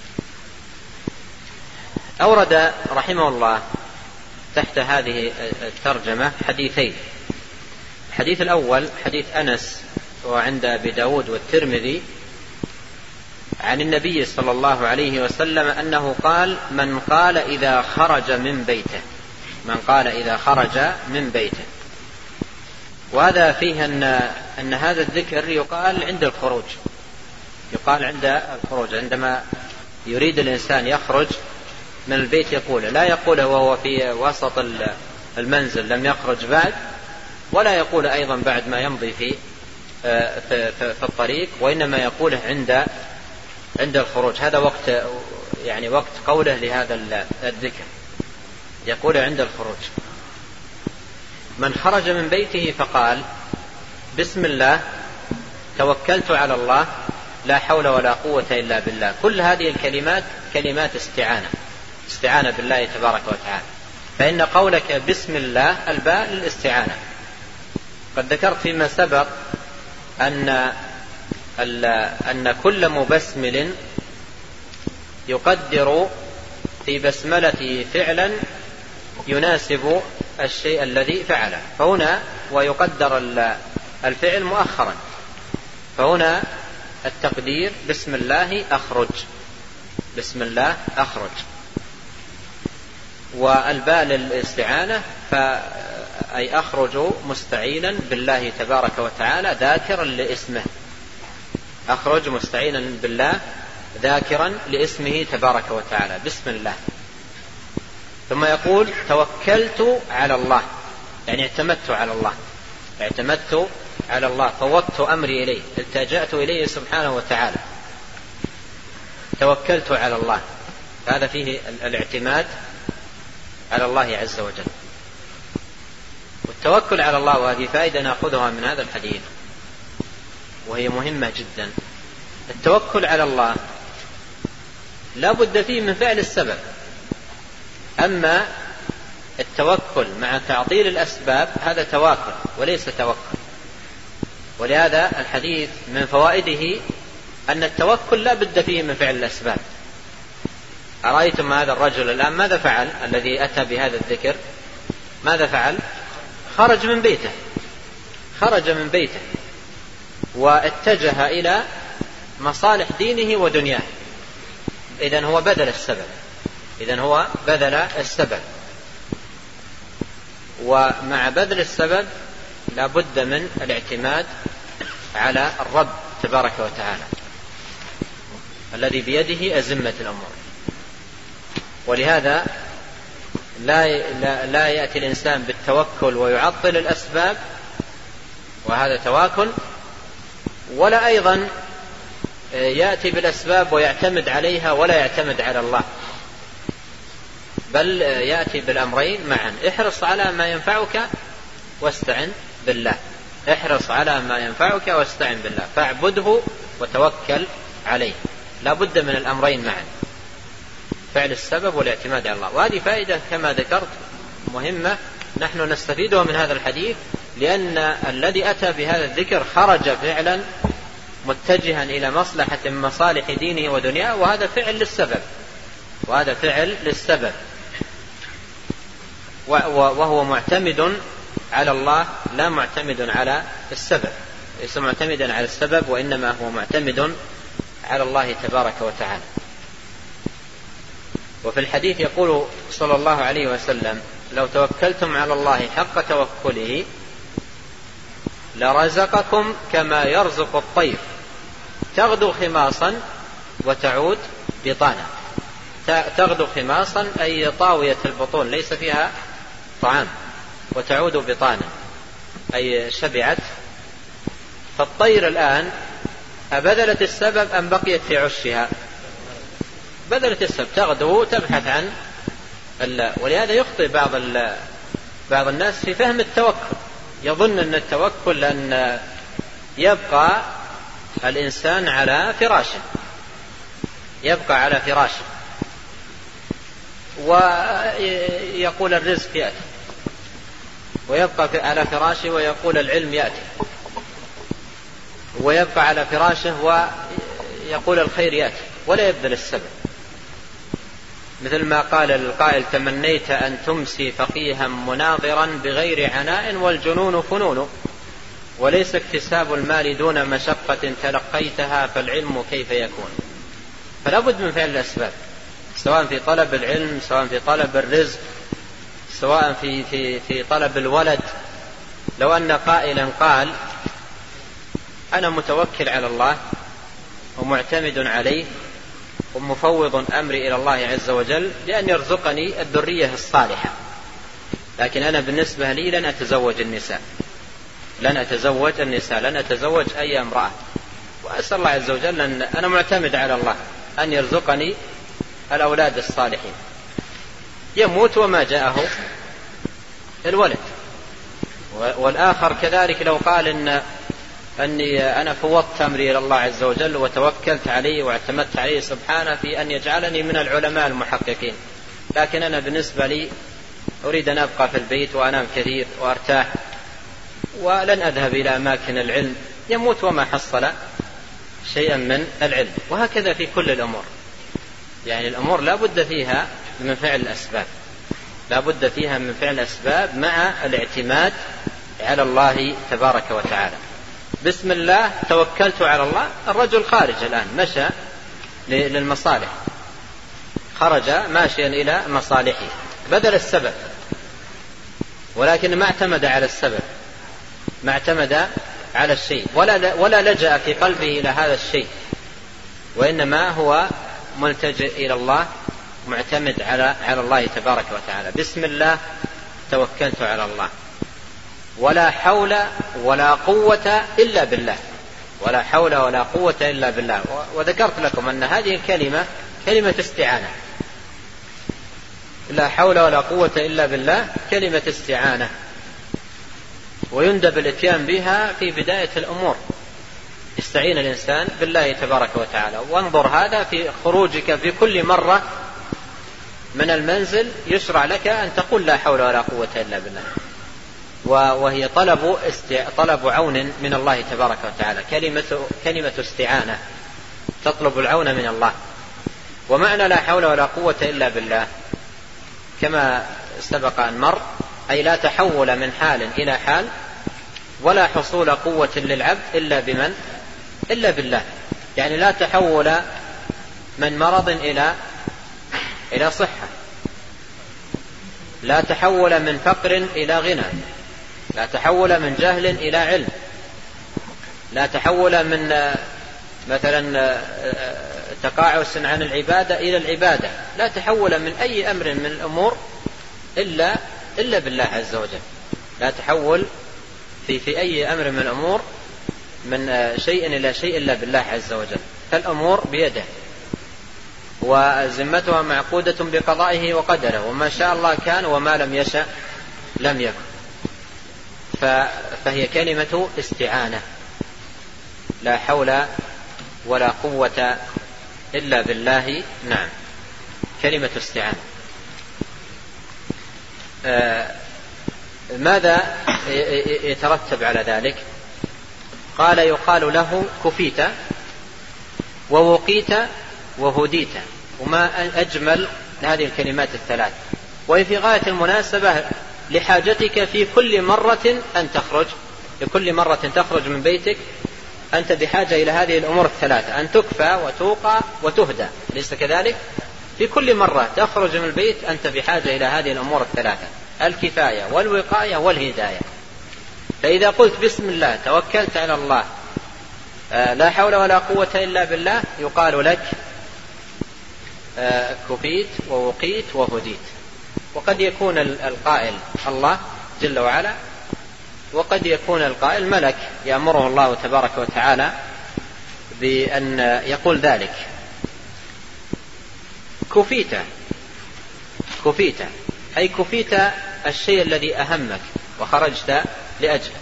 أورد رحمه الله تحت هذه الترجمة حديثين. الحديث الأول حديث أنس وعند أبي داود والترمذي عن النبي صلى الله عليه وسلم أنه قال: من قال إذا خرج من بيته، من قال إذا خرج من بيته. وهذا فيه أن, أن هذا الذكر يقال عند الخروج، يقال عند الخروج عندما يريد الإنسان يخرج من البيت يقول، لا يقول وهو في وسط المنزل لم يخرج بعد، ولا يقول أيضا بعد ما يمضي في في, في الطريق، وإنما يقوله عند عند الخروج. هذا وقت يعني وقت قوله لهذا الذكر، يقول عند الخروج. من خرج من بيته فقال: بسم الله توكلت على الله لا حول ولا قوة إلا بالله. كل هذه الكلمات كلمات استعانة، استعانة بالله تبارك وتعالى. فإن قولك بسم الله الباء للاستعانة. قد ذكرت فيما سبق أن أن كل مبسمل يقدر في بسملته فعلا يناسب الشيء الذي فعله. فهنا ويقدر الفعل مؤخرا، فهنا التقدير بسم الله أخرج، بسم الله أخرج. والباء للاستعانة أي أخرج مستعينا بالله تبارك وتعالى ذاكرا لاسمه، أخرج مستعينا بالله ذاكرا لاسمه تبارك وتعالى بسم الله. ثم يقول توكلت على الله، يعني اعتمدت على الله، اعتمدت على الله، فوضت أمري إليه، التجأت إليه سبحانه وتعالى. توكلت على الله، هذا فيه الاعتماد على الله عز وجل. والتوكل على الله، وهذه فائدة نأخذها من هذا الحديث وهي مهمة جدا. التوكل على الله لا بد فيه من فعل السبب، أما التوكل مع تعطيل الأسباب هذا تواكل وليس توكل. ولهذا الحديث من فوائده أن التوكل لا بد فيه من فعل الأسباب. أرأيتم هذا الرجل الآن ماذا فعل؟ الذي أتى بهذا الذكر ماذا فعل؟ خرج من بيته، خرج من بيته واتجه إلى مصالح دينه ودنياه. إذن هو بذل السبب، إذن هو بذل السبب. ومع بذل السبب لا بد من الاعتماد على الرب تبارك وتعالى الذي بيده أزمة الأمور. ولهذا لا, لا, لا يأتي الإنسان بالتوكل ويعطل الأسباب، وهذا تواكل، ولا أيضا يأتي بالأسباب ويعتمد عليها ولا يعتمد على الله، بل يأتي بالأمرين معا. احرص على ما ينفعك واستعن بالله، احرص على ما ينفعك واستعن بالله، فاعبده وتوكل عليه. لا بد من الأمرين معا، فعل السبب والاعتماد على الله. وهذه فائدة كما ذكرت مهمة نحن نستفيدها من هذا الحديث، لأن الذي أتى بهذا الذكر خرج فعلا متجها إلى مصلحة من مصالح دينه ودنياه، وهذا فعل للسبب، وهذا فعل للسبب، وهو معتمد على الله لا معتمد على السبب، ليس معتمدا على السبب وإنما هو معتمد على الله تبارك وتعالى. وفي الحديث يقول صلى الله عليه وسلم لو توكلتم على الله حق توكله لرزقكم كما يرزق الطير تغدو خماصا وتعود بطانا. تغدو خماصا أي طاوية البطون ليس فيها طعام، وتعود بطانا أي شبعت. فالطير الآن أبذلت السبب أم بقيت في عشها؟ بذلت السبب، تغدو تبحث عن الله. ولهذا يخطئ بعض بعض الناس في فهم التوكل، يظن أن التوكل أن يبقى الإنسان على فراشه، يبقى على فراشه ويقول الرزق يأتي، ويبقى على فراشه ويقول العلم يأتي، ويبقى على فراشه ويقول الخير يأتي، ولا يبذل السبب. مثل ما قال القائل تمنيت أن تمسي فقيها مناظرا بغير عناء والجنون فنون، وليس اكتساب المال دون مشقة تلقيتها فالعلم كيف يكون. فلا بد من فعل الأسباب، سواء في طلب العلم، سواء في طلب الرزق، سواء في, في, في طلب الولد. لو أن قائلا قال أنا متوكل على الله ومعتمد عليه ومفوض أمري إلى الله عز وجل لأن يرزقني الذرية الصالحة، لكن أنا بالنسبة لي لن أتزوج النساء، لن أتزوج النساء لن أتزوج أي امرأة، وأسأل الله عز وجل أن أنا معتمد على الله أن يرزقني الأولاد الصالحين. يموت وما جاءه الولد. والآخر كذلك لو قال إن أني أنا فوضت أمري إلى الله عز وجل وتوكلت عليه واعتمدت عليه سبحانه في أن يجعلني من العلماء المحققين، لكن أنا بالنسبة لي أريد أن أبقى في البيت وأنام كثير وأرتاح ولن أذهب إلى أماكن العلم، يموت وما حصل شيئا من العلم. وهكذا في كل الأمور، يعني الأمور لا بد فيها من فعل الأسباب. لا بد فيها من فعل الأسباب مع الاعتماد على الله تبارك وتعالى. بسم الله توكلت على الله، الرجل خارج الآن مشى للمصالح، خرج ماشيا إلى مصالحه، بذل السبب ولكن ما اعتمد على السبب، ما اعتمد على الشيء ولا ولا لجأ في قلبه إلى هذا الشيء، وإنما هو ملتجئ إلى الله معتمد على على الله تبارك وتعالى. بسم الله توكلت على الله، ولا حول ولا قوة إلا بالله، ولا حول ولا قوة إلا بالله. وذكرت لكم أن هذه الكلمة كلمة استعانة، لا حول ولا قوة إلا بالله كلمة استعانة، ويندب الاتيان بها في بداية الأمور. استعين الإنسان بالله تبارك وتعالى. وانظر هذا في خروجك في كل مرة من المنزل يشرع لك أن تقول لا حول ولا قوة إلا بالله، وهي طلب طلب عون من الله تبارك وتعالى، كلمة كلمة استعانة، تطلب العون من الله. ومعنى لا حول ولا قوة إلا بالله كما سبق أن مر، أي لا تحول من حال إلى حال، ولا حصول قوة للعبد إلا بمن إلا بالله. يعني لا تحول من مرض إلى إلى صحة، لا تحول من فقر إلى غنى، لا تحول من جهل إلى علم، لا تحول من مثلا تقاعس عن العبادة إلى العبادة، لا تحول من أي أمر من الأمور إلا إلا بالله عز وجل. لا تحول في في أي أمر من الأمور من شيء إلى شيء إلا بالله عز وجل، فالأمور بيده، وذمتها معقودة بقضائه وقدره، وما شاء الله كان وما لم يشأ لم يكن. فهي كلمة استعانة، لا حول ولا قوة إلا بالله. نعم، كلمة استعانة. آه ماذا يترتب على ذلك؟ قال يقال له كفيت ووقيت وهديت. وما أجمل هذه الكلمات الثلاث، وهي في غاية المناسبة لحاجتك في كل مرة أن تخرج، لكل مرة تخرج من بيتك أنت بحاجة إلى هذه الأمور الثلاثة، أن تكفى وتوقى وتهدى، ليس كذلك؟ في كل مرة تخرج من البيت أنت بحاجة إلى هذه الأمور الثلاثة، الكفاية والوقاية والهداية. فإذا قلت بسم الله توكلت على الله آه لا حول ولا قوة إلا بالله، يقال لك آه كفيت ووقيت وهديت. وقد يكون القائل الله جل وعلا، وقد يكون القائل ملك يأمره الله تبارك وتعالى بأن يقول ذلك. كفيت كفيت أي كفيت الشيء الذي أهمك وخرجت لأجله.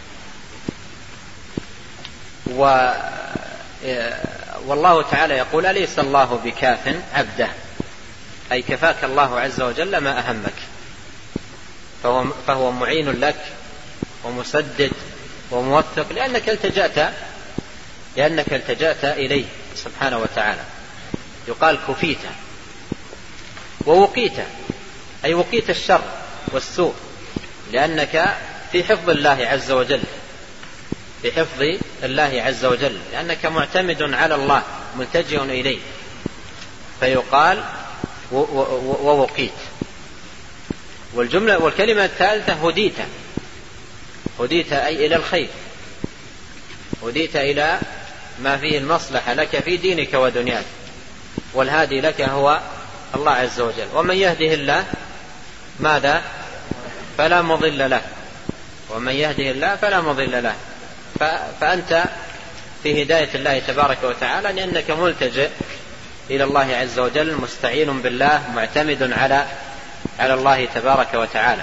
و والله تعالى يقول أليس الله بكاف عبده، أي كفاك الله عز وجل ما أهمك، فهو, فهو معين لك ومسدد وموفق، لأنك التجأت لأنك التجأت إليه سبحانه وتعالى. يقال كفيت. ووقيت أي وقيت الشر والسوء، لأنك في حفظ الله عز وجل، في حفظ الله عز وجل، لأنك معتمد على الله ملتجئ إليه، فيقال ووقيت. والجملة والكلمة الثالثة هديت. هديت أي إلى الخير، هديت إلى ما فيه المصلحة لك في دينك ودنياك، والهادي لك هو الله عز وجل. ومن يهده الله ماذا؟ فلا مضل له، ومن يهده الله فلا مضل له. فأنت في هداية الله تبارك وتعالى، لأنك ملتجئ إلى الله عز وجل، مستعين بالله، معتمد على على الله تبارك وتعالى.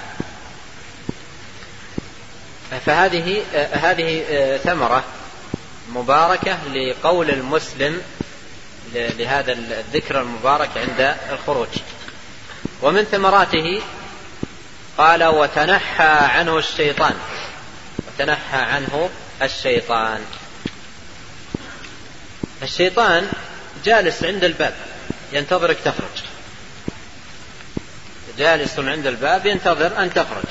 فهذه هذه ثمرة مباركة لقول المسلم لهذا الذكر المبارك عند الخروج. ومن ثمراته قال وتنحى عنه الشيطان. وتنحى عنه الشيطان. الشيطان جالس عند الباب ينتظرك تخرج، جالس عند الباب ينتظر أن تخرج.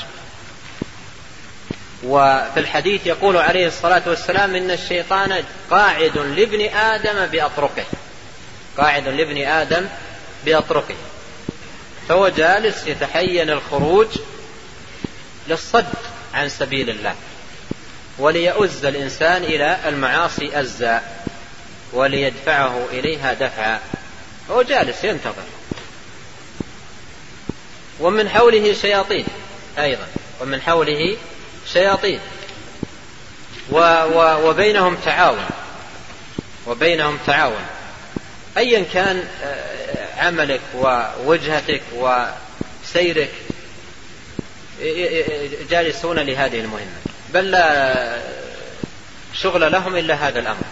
وفي الحديث يقول عليه الصلاة والسلام إن الشيطان قاعد لابن آدم بأطرقه، قاعد لابن آدم بأطرقه، فهو جالس يتحين الخروج للصد عن سبيل الله وليؤز الإنسان إلى المعاصي أزا وليدفعه إليها دفعا، هو جالس ينتظر. ومن حوله شياطين أيضا، ومن حوله شياطين و و وبينهم تعاون، وبينهم تعاون أيا كان عملك ووجهتك وسيرك جالسون لهذه المهمة، بل لا شغل لهم إلا هذا الأمر.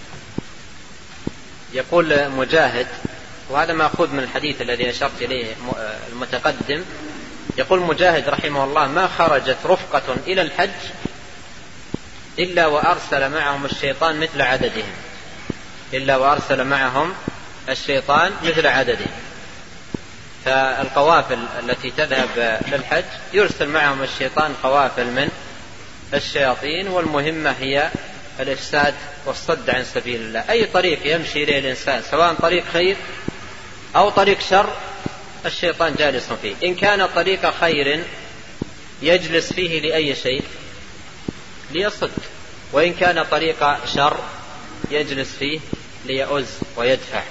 يقول مجاهد، وهذا مأخوذ من الحديث الذي أشرت إليه المتقدم، يقول مجاهد رحمه الله: ما خرجت رفقة إلى الحج إلا وأرسل معهم الشيطان مثل عددهم، إلا وأرسل معهم الشيطان مثل عددهم. فالقوافل التي تذهب للحج يرسل معهم الشيطان قوافل من الشياطين، والمهمة هي الإفساد والصد عن سبيل الله. أي طريق يمشي إليه الإنسان سواء طريق خير أو طريق شر الشيطان جالس فيه. إن كان طريق خير يجلس فيه لأي شيء ليصد، وإن كان طريق شر يجلس فيه ليؤز ويدفع.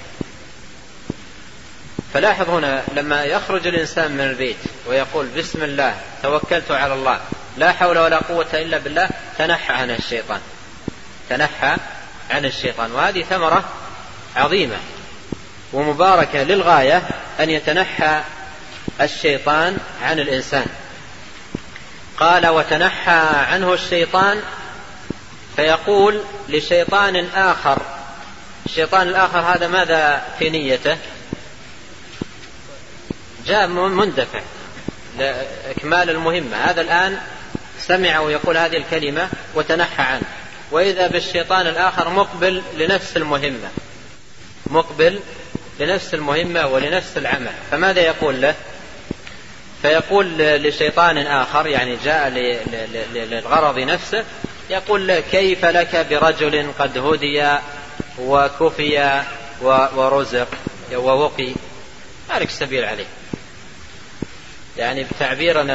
فلاحظ هنا لما يخرج الإنسان من البيت ويقول بسم الله توكلت على الله لا حول ولا قوة إلا بالله، تنحى عن الشيطان، تنحى عن الشيطان. وهذه ثمرة عظيمة ومباركة للغاية أن يتنحى الشيطان عن الإنسان. قال: وتنحى عنه الشيطان فيقول لشيطان آخر. الشيطان الآخر هذا ماذا في نيته؟ جاء مندفع لإكمال المهمة، هذا الآن سمع ويقول هذه الكلمة وتنحى عنه، وإذا بالشيطان الآخر مقبل لنفس المهمة، مقبل لنفس المهمة ولنفس العمل. فماذا يقول له؟ فيقول لشيطان آخر يعني جاء للغرض نفسه، يقول له: كيف لك برجل قد هدي وكفي ورزق ووقي، مالك السبيل عليه. يعني بتعبيرنا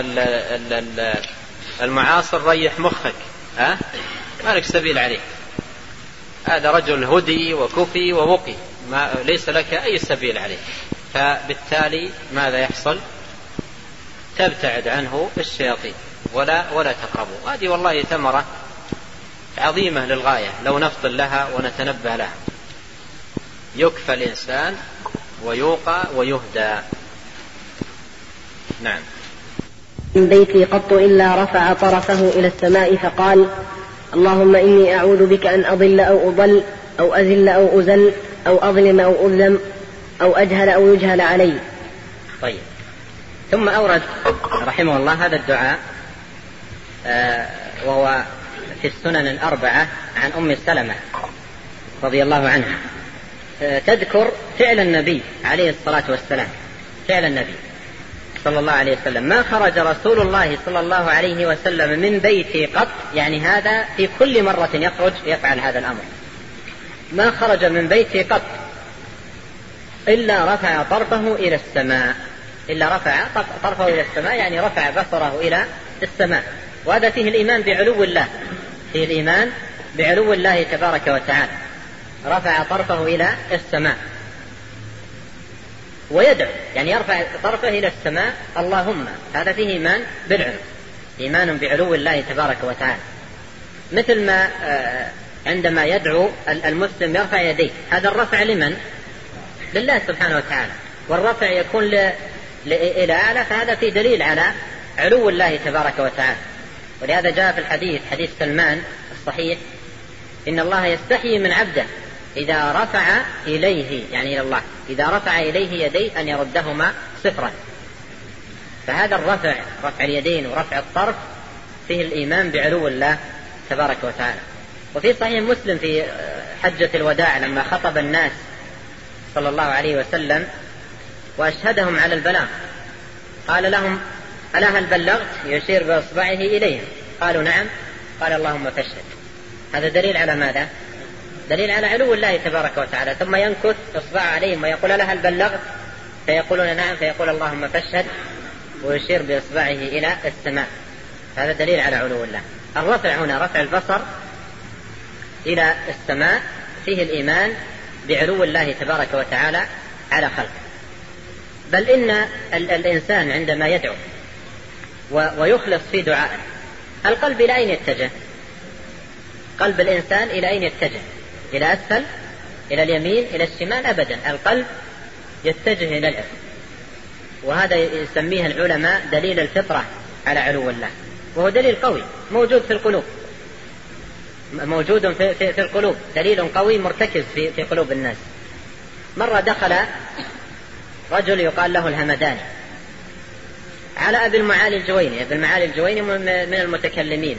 المعاصر: ريح مخك، ها مالك السبيل عليه. هذا رجل هدي وكفي ووقي، ما ليس لك أي سبيل عليه. فبالتالي ماذا يحصل؟ تبتعد عنه الشياطين ولا ولا تقربوا. هذه والله ثمرة عظيمة للغاية لو نفضل لها ونتنبه لها. يكفى الإنسان ويوقى ويهدى. نعم. من بيتي قط إلا رفع طرفه إلى السماء فقال: اللهم إني أعوذ بك أن أضل أو أضل أو أذل أو أزل أو أظلم أو أظلم أو أجهل أو يجهل علي. طيب، ثم أورد رحمه الله هذا الدعاء آه وهو في السنن الأربعة عن أم سلمة رضي الله عنها، آه تذكر فعل النبي عليه الصلاة والسلام، فعل النبي صلى الله عليه وسلم: ما خرج رسول الله صلى الله عليه وسلم من بيتي قط، يعني هذا في كل مرة يخرج يفعل هذا الأمر، ما خرج من بيتي قط إلا رفع طرفه إلى السماء، إلا رفع طرفه إلى السماء يعني رفع بصره إلى السماء. وهذا فيه الإيمان بعلو الله، فيه الإيمان بعلو الله تبارك وتعالى. رفع طرفه إلى السماء ويدعو، يعني يرفع طرفه إلى السماء اللهم، هذا فيه إيمان بالعلو، إيمان بعلو الله تبارك وتعالى. مثل ما عندما يدعو المسلم يرفع يديه، هذا الرفع لمن؟ لله سبحانه وتعالى، والرفع يكون ل... ل... إلى أعلى، فهذا فيه دليل على علو الله تبارك وتعالى. ولهذا جاء في الحديث حديث سلمان الصحيح: إن الله يستحيي من عبده إذا رفع إليه، يعني إلى الله، إذا رفع إليه يديه أن يردهما صفرا. فهذا الرفع، رفع اليدين ورفع الطرف، فيه الإيمان بعلو الله تبارك وتعالى. وفي صحيح مسلم في حجة الوداع لما خطب الناس صلى الله عليه وسلم وأشهدهم على البلاغ، قال لهم ألا هل بلغت؟ يشير بإصبعه إليهم. قالوا نعم. قال اللهم فاشهد. هذا دليل على ماذا؟ دليل على علو الله تبارك وتعالى. ثم ينكث إصبع عليهم ويقول ألا هل بلغت؟ فيقولون نعم، فيقول اللهم فاشهد ويشير بإصبعه إلى السماء. هذا دليل على علو الله. الرفع هنا رفع البصر إلى السماء فيه الإيمان بعلو الله تبارك وتعالى على خلقه. بل إن الإنسان عندما يدعو ويخلص في دعائه القلب إلى أين يتجه؟ قلب الإنسان إلى أين يتجه؟ إلى أسفل، إلى اليمين، إلى الشمال؟ أبدا، القلب يتجه إلى الأسفل. وهذا يسميه العلماء دليل الفطرة على علو الله، وهو دليل قوي موجود في القلوب، موجود في, في, في القلوب، دليل قوي مرتكز في, في قلوب الناس. مرة دخل رجل يقال له الهمداني على أبي المعالي الجويني. أبي المعالي الجويني من المتكلمين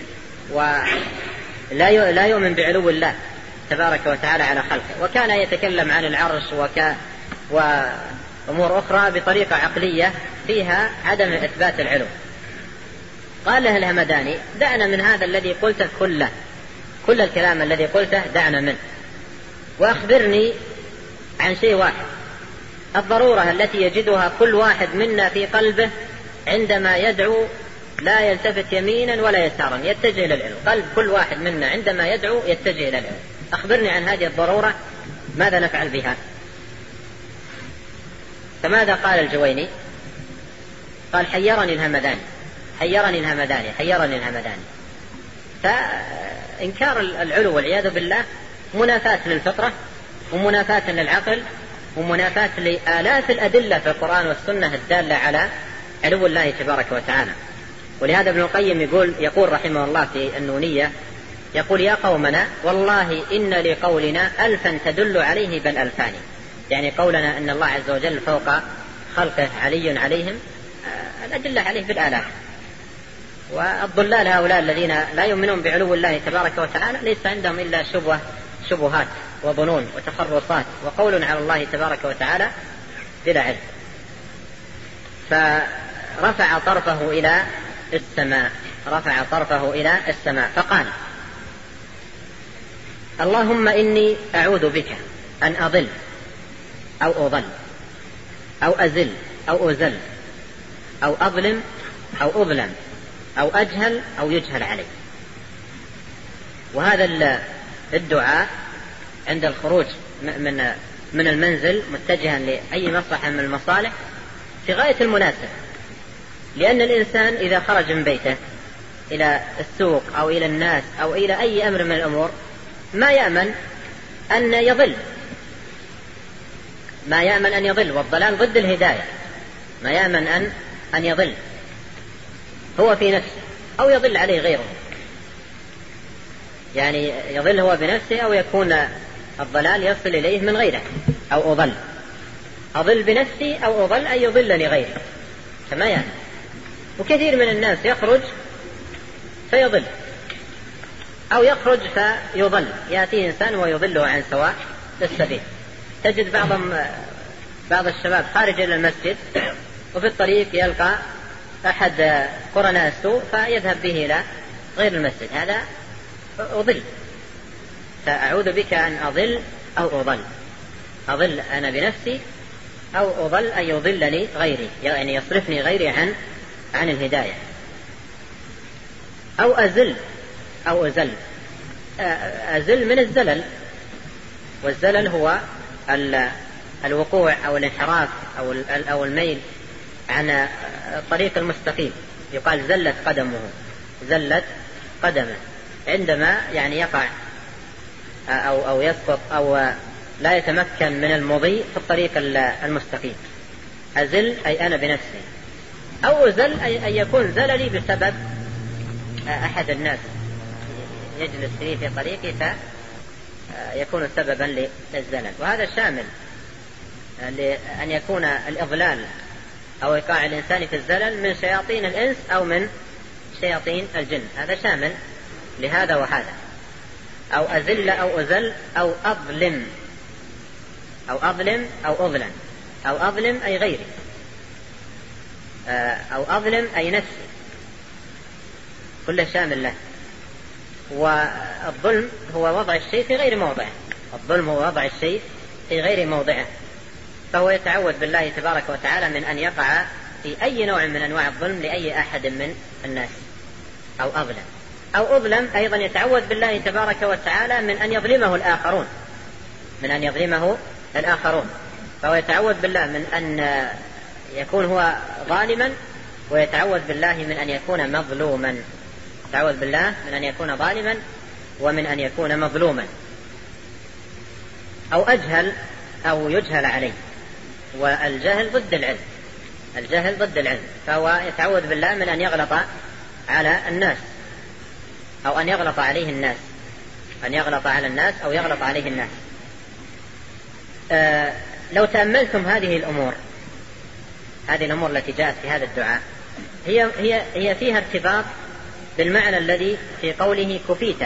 ولا لا يؤمن بعلو الله تبارك وتعالى على خلقه، وكان يتكلم عن العرش وك وأمور أخرى بطريقة عقلية فيها عدم إثبات العلو. قال له الهمداني دعنا من هذا الذي قلته كله، كل الكلام الذي قلته دعنا منه، وأخبرني عن شيء واحد، الضرورة التي يجدها كل واحد منا في قلبه عندما يدعو لا يلتفت يمينا ولا يسارا، يتجه إلى العلو. قلب كل واحد منا عندما يدعو يتجه إلى العلو. أخبرني عن هذه الضرورة، ماذا نفعل بها؟ فماذا قال الجويني؟ قال حيرني الهمداني، حيرني الهمداني، حيرني الهمداني. فإنكار العلو والعياذ بالله منافاة للفطرة ومنافاة للعقل ومنافاة لآلاف الأدلة في القرآن والسنة الدالة على علو الله تبارك وتعالى. ولهذا ابن القيم يقول, يقول رحمه الله في النونية، يقول يا قومنا والله إن لقولنا ألفا تدل عليه بل ألفان، يعني قولنا أن الله عز وجل فوق خلقه علي عليهم الأدلة عليه بالآلاف. والضلال هؤلاء الذين لا يؤمنون بعلو الله تبارك وتعالى ليس عندهم إلا شبهة شبهات وظنون وتخرصات وقول على الله تبارك وتعالى بلا علم. فرفع طرفه إلى السماء، رفع طرفه إلى السماء فقال اللهم إني أعوذ بك أن أضل أو أضل أو أزل أو أزل أو أظلم أو أظلم أو أجهل أو يجهل علي. وهذا الدعاء عند الخروج من من المنزل متجها لأي مصلحة من المصالح في غاية المناسبة، لأن الإنسان إذا خرج من بيته إلى السوق أو إلى الناس أو إلى أي أمر من الأمور ما يأمن أن يضل، ما يأمن أن يضل، والضلال ضد الهداية، ما يأمن أن أن يضل هو في نفسه أو يضل عليه غيره، يعني يضل هو بنفسه أو يكون الضلال يصل إليه من غيره. أو أضل، أضل بنفسي أو أضل أن يضلني غيري، فما يعني. وكثير من الناس يخرج فيضل أو يخرج فيضل، يأتي إنسان ويضله عن سواء السبيل. تجد بعضهم بعض الشباب خارج إلى المسجد وفي الطريق يلقى أحد قرناء السوء فيذهب به إلى غير المسجد، هذا أضل. فأعوذ بك أن أضل أو أضل، أضل أنا بنفسي أو أضل أن يضلني غيري، يعني يصرفني غيري عن عن الهداية. أو أزل أو أزل، أزل من الزلل، والزلل هو الوقوع أو الانحراف أو أو الميل عن الطريق المستقيم. يقال زلت قدمه، زلت قدمه، عندما يعني يقع أو أو يسقط أو لا يتمكن من المضي في الطريق المستقيم. أزل أي أنا بنفسي، أو أزل أي أن يكون زللي بسبب أحد الناس يجلس فيه في طريقه فيكون سببا للزلل. وهذا شامل لأن يكون الإضلال أو إيقاع الإنسان في الزلل من شياطين الإنس أو من شياطين الجن، هذا شامل لهذا وهذا. أو أزل أو أزل أو أظلم، أو أظلم أو أظلم، أو أظلم أي غيري. أو أظلم أي نفسي، كله شامل له. والظلم هو وضع الشيء في غير موضعه، الظلم هو وضع الشيء في غير موضعه، فهو يتعوذ بالله تبارك وتعالى من أن يقع في أي نوع من أنواع الظلم لأي أحد من الناس، أو أظلم أو أظلم أيضا يتعوذ بالله تبارك وتعالى من أن يظلمه الآخرون، من أن يظلمه الآخرون، فهو يتعوذ بالله من أن يكون هو ظالما، ويتعوذ بالله من أن يكون مظلوما، يتعوذ بالله من أن يكون ظالما ومن أن يكون مظلوما، أو أجهل أو يجهل عليه، والجهل ضد العلم، الجهل ضد العلم، فهو يتعوذ بالله من أن يغلط على الناس أو أن يغلط عليه الناس، أن يغلط على الناس أو يغلط عليه الناس. آه لو تأملتم هذه الأمور، هذه الأمور التي جاءت في هذا الدعاء هي, هي, هي فيها ارتباط بالمعنى الذي في قوله كفيت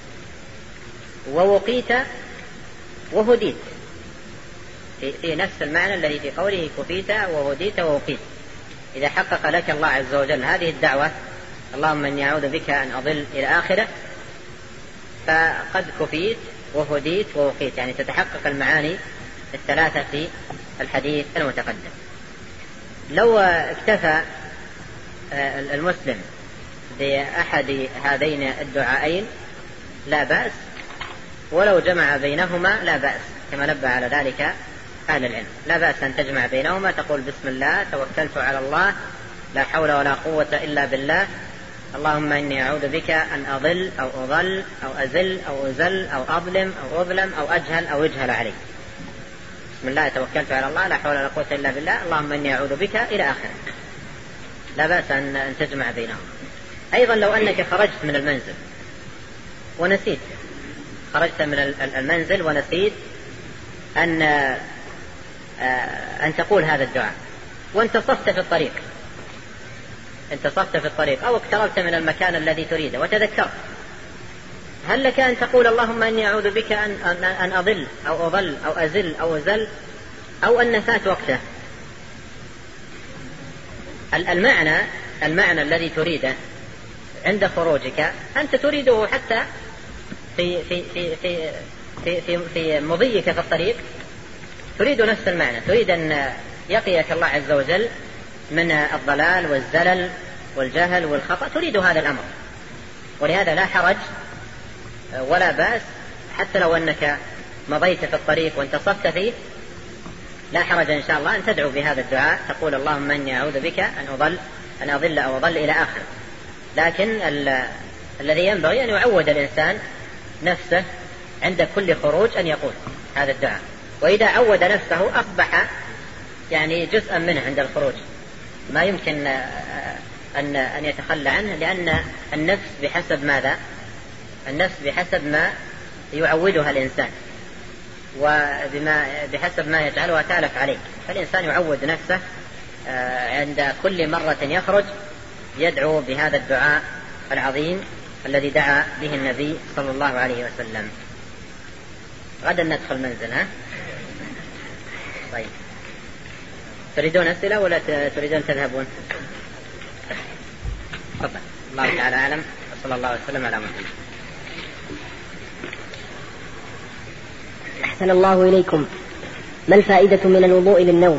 ووقيت وهديت، في, في نفس المعنى الذي في قوله كفيت وهديت ووقيت. إذا حقق لك الله عز وجل هذه الدعوة، اللهم إني أعوذ بك أن أضل إلى آخره، فقد كفيت وهديت ووقيت، يعني تتحقق المعاني الثلاثة في الحديث المتقدم. لو اكتفى المسلم بأحد هذين الدعائين لا بأس، ولو جمع بينهما لا بأس، كما نبه على ذلك أهل العلم. لا بأس أن تجمع بينهما، تقول بسم الله توكلت على الله لا حول ولا قوة إلا بالله، اللهم إني أعوذ بك أن أضل أو أضل أو أزل أو أزل أو أظلم أو أظلم أو أجهل أو يجهل علي. بسم الله توكلت على الله لا حول ولا قوة إلا بالله، اللهم إني أعوذ بك إلى آخره. لا بأس أن تجمع بينهم. أيضا لو أنك خرجت من المنزل ونسيت، خرجت من المنزل ونسيت أن أن تقول هذا الدعاء، وانتصفت في الطريق، انتصفت في الطريق أو اقتربت من المكان الذي تريده وتذكرت، هل لك أن تقول اللهم إني أعوذ بك أن, أن أضل أو أضل أو أزل أو أزل، أو أن فات وقته؟ المعنى المعنى الذي تريده عند خروجك أنت تريده حتى في في في في في في, في مضيك في الطريق، تريد نفس المعنى، تريد أن يقيك الله عز وجل من الضلال والزلل والجهل والخطأ، تريد هذا الأمر، ولهذا لا حرج ولا بأس حتى لو أنك مضيت في الطريق وانتصفت فيه، لا حرج إن شاء الله أن تدعو بهذا الدعاء، تقول اللهم إني أعوذ بك أن أضل أن أضل أو أضل إلى آخر. لكن الذي ينبغي أن يعود الإنسان نفسه عند كل خروج أن يقول هذا الدعاء، وإذا عود نفسه أصبح يعني جزءا منه عند الخروج، ما يمكن أن أن يتخلى عنه، لأن النفس بحسب ماذا؟ النفس بحسب ما يعودها الإنسان، وبما بحسب ما يجعلها تالف عليه، فالإنسان يعود نفسه عند كل مرة يخرج يدعو بهذا الدعاء العظيم الذي دعا به النبي صلى الله عليه وسلم. غدا ندخل منزل، ها؟ طيب، تريدون أسئلة ولا تريدون تذهبون؟ تفضل. الله تعالى أعلم، وصلى الله وسلم على محمد. أحسن الله إليكم، ما الفائدة من الوضوء للنوم؟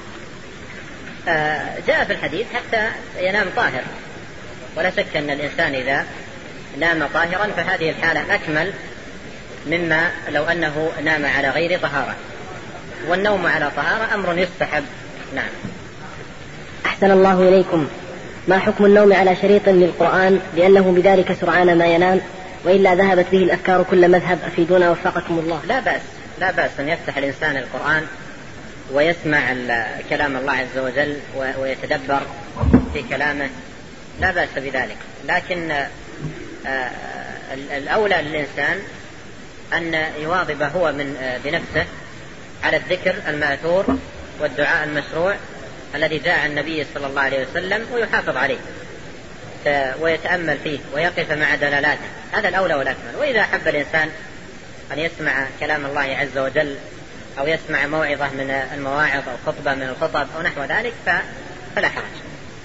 آه جاء في الحديث حتى ينام طاهر، ولا شك أن الإنسان إذا نام طاهرا فهذه الحالة أكمل مما لو أنه نام على غير طهارة، والنوم على طهارة أمر يستحب. نعم. أحسن الله إليكم، ما حكم النوم على شريط للقرآن لأنه بذلك سرعان ما ينام، وإلا ذهبت به الأفكار كل مذهب، أفيدونا وفقكم الله. لا بأس لا بأس أن يفتح الإنسان القرآن ويسمع كلام الله عز وجل ويتدبر في كلامه، لا بأس بذلك، لكن الأولى للإنسان أن يواظب هو من بنفسه على الذكر المأثور والدعاء المشروع الذي جاء عن النبي صلى الله عليه وسلم، ويحافظ عليه ويتأمل فيه ويقف مع دلالاته، هذا الأولى والأكمل. وإذا أحب الإنسان أن يسمع كلام الله عز وجل أو يسمع موعظة من المواعظ أو خطبة من الخطب أو نحو ذلك فلا حرج.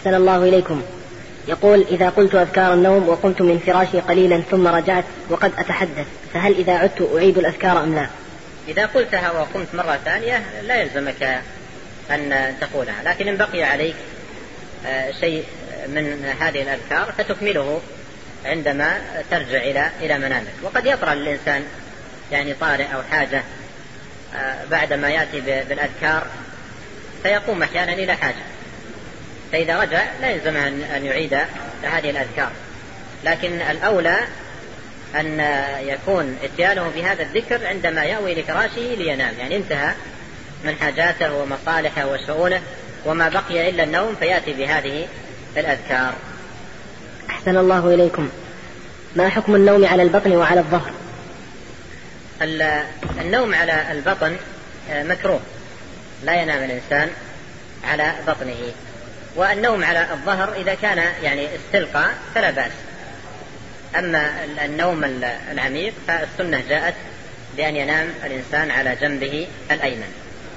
أحسن الله إليكم. يقول: إذا قلت أذكار النوم وقمت من فراشي قليلا ثم رجعت وقد أتحدث، فهل إذا عدت أعيد الأذكار أم لا؟ إذا قلتها وقمت مرة ثانية لا يلزمك أن تقولها، لكن إن بقي عليك شيء من هذه الأذكار فتكمله عندما ترجع إلى إلى منامك. وقد يطرأ للإنسان يعني طارئ أو حاجة بعدما يأتي بالأذكار فيقوم أحيانا إلى حاجة، فإذا رجع لا يلزم أن يعيد هذه الأذكار، لكن الأولى أن يكون اتيانه بهذا الذكر عندما يأوي لفراشه لينام، يعني انتهى من حاجاته ومصالحه وشؤونه وما بقي إلا النوم فيأتي بهذه الأذكار. أحسن الله إليكم. ما حكم النوم على البطن وعلى الظهر؟ النوم على البطن مكروه، لا ينام الإنسان على بطنه، والنوم على الظهر إذا كان يعني استلقى فلا بأس. أما النوم العميق فالسنة جاءت بأن ينام الإنسان على جنبه الأيمن.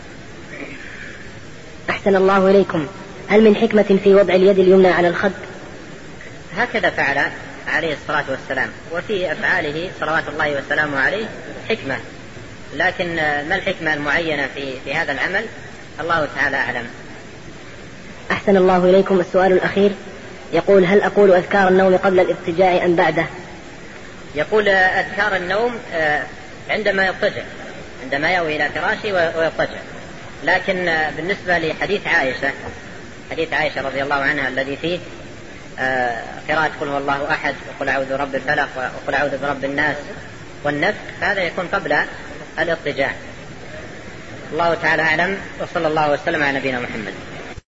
أحسن الله إليكم. هل من حكمة في وضع اليد اليمنى على الخد؟ هكذا فعل عليه الصلاة والسلام، وفي أفعاله صلوات الله وسلامه عليه حكمة، لكن ما الحكمة المعينة في, في هذا العمل الله تعالى أعلم. أحسن الله إليكم. السؤال الأخير يقول: هل أقول أذكار النوم قبل الاضطجاع أم بعده؟ يقول أذكار النوم عندما يضطجع، عندما يأوي إلى فراشه ويضطجع، لكن بالنسبة لحديث عائشة حديث عائشة رضي الله عنها الذي فيه قراءة قل هو الله أحد وقل أعوذ برب الفلق وقل أعوذ برب الناس والنفس، هذا يكون قبل الاضطجاع. الله تعالى أعلم، وصلى الله وسلم على نبينا محمد.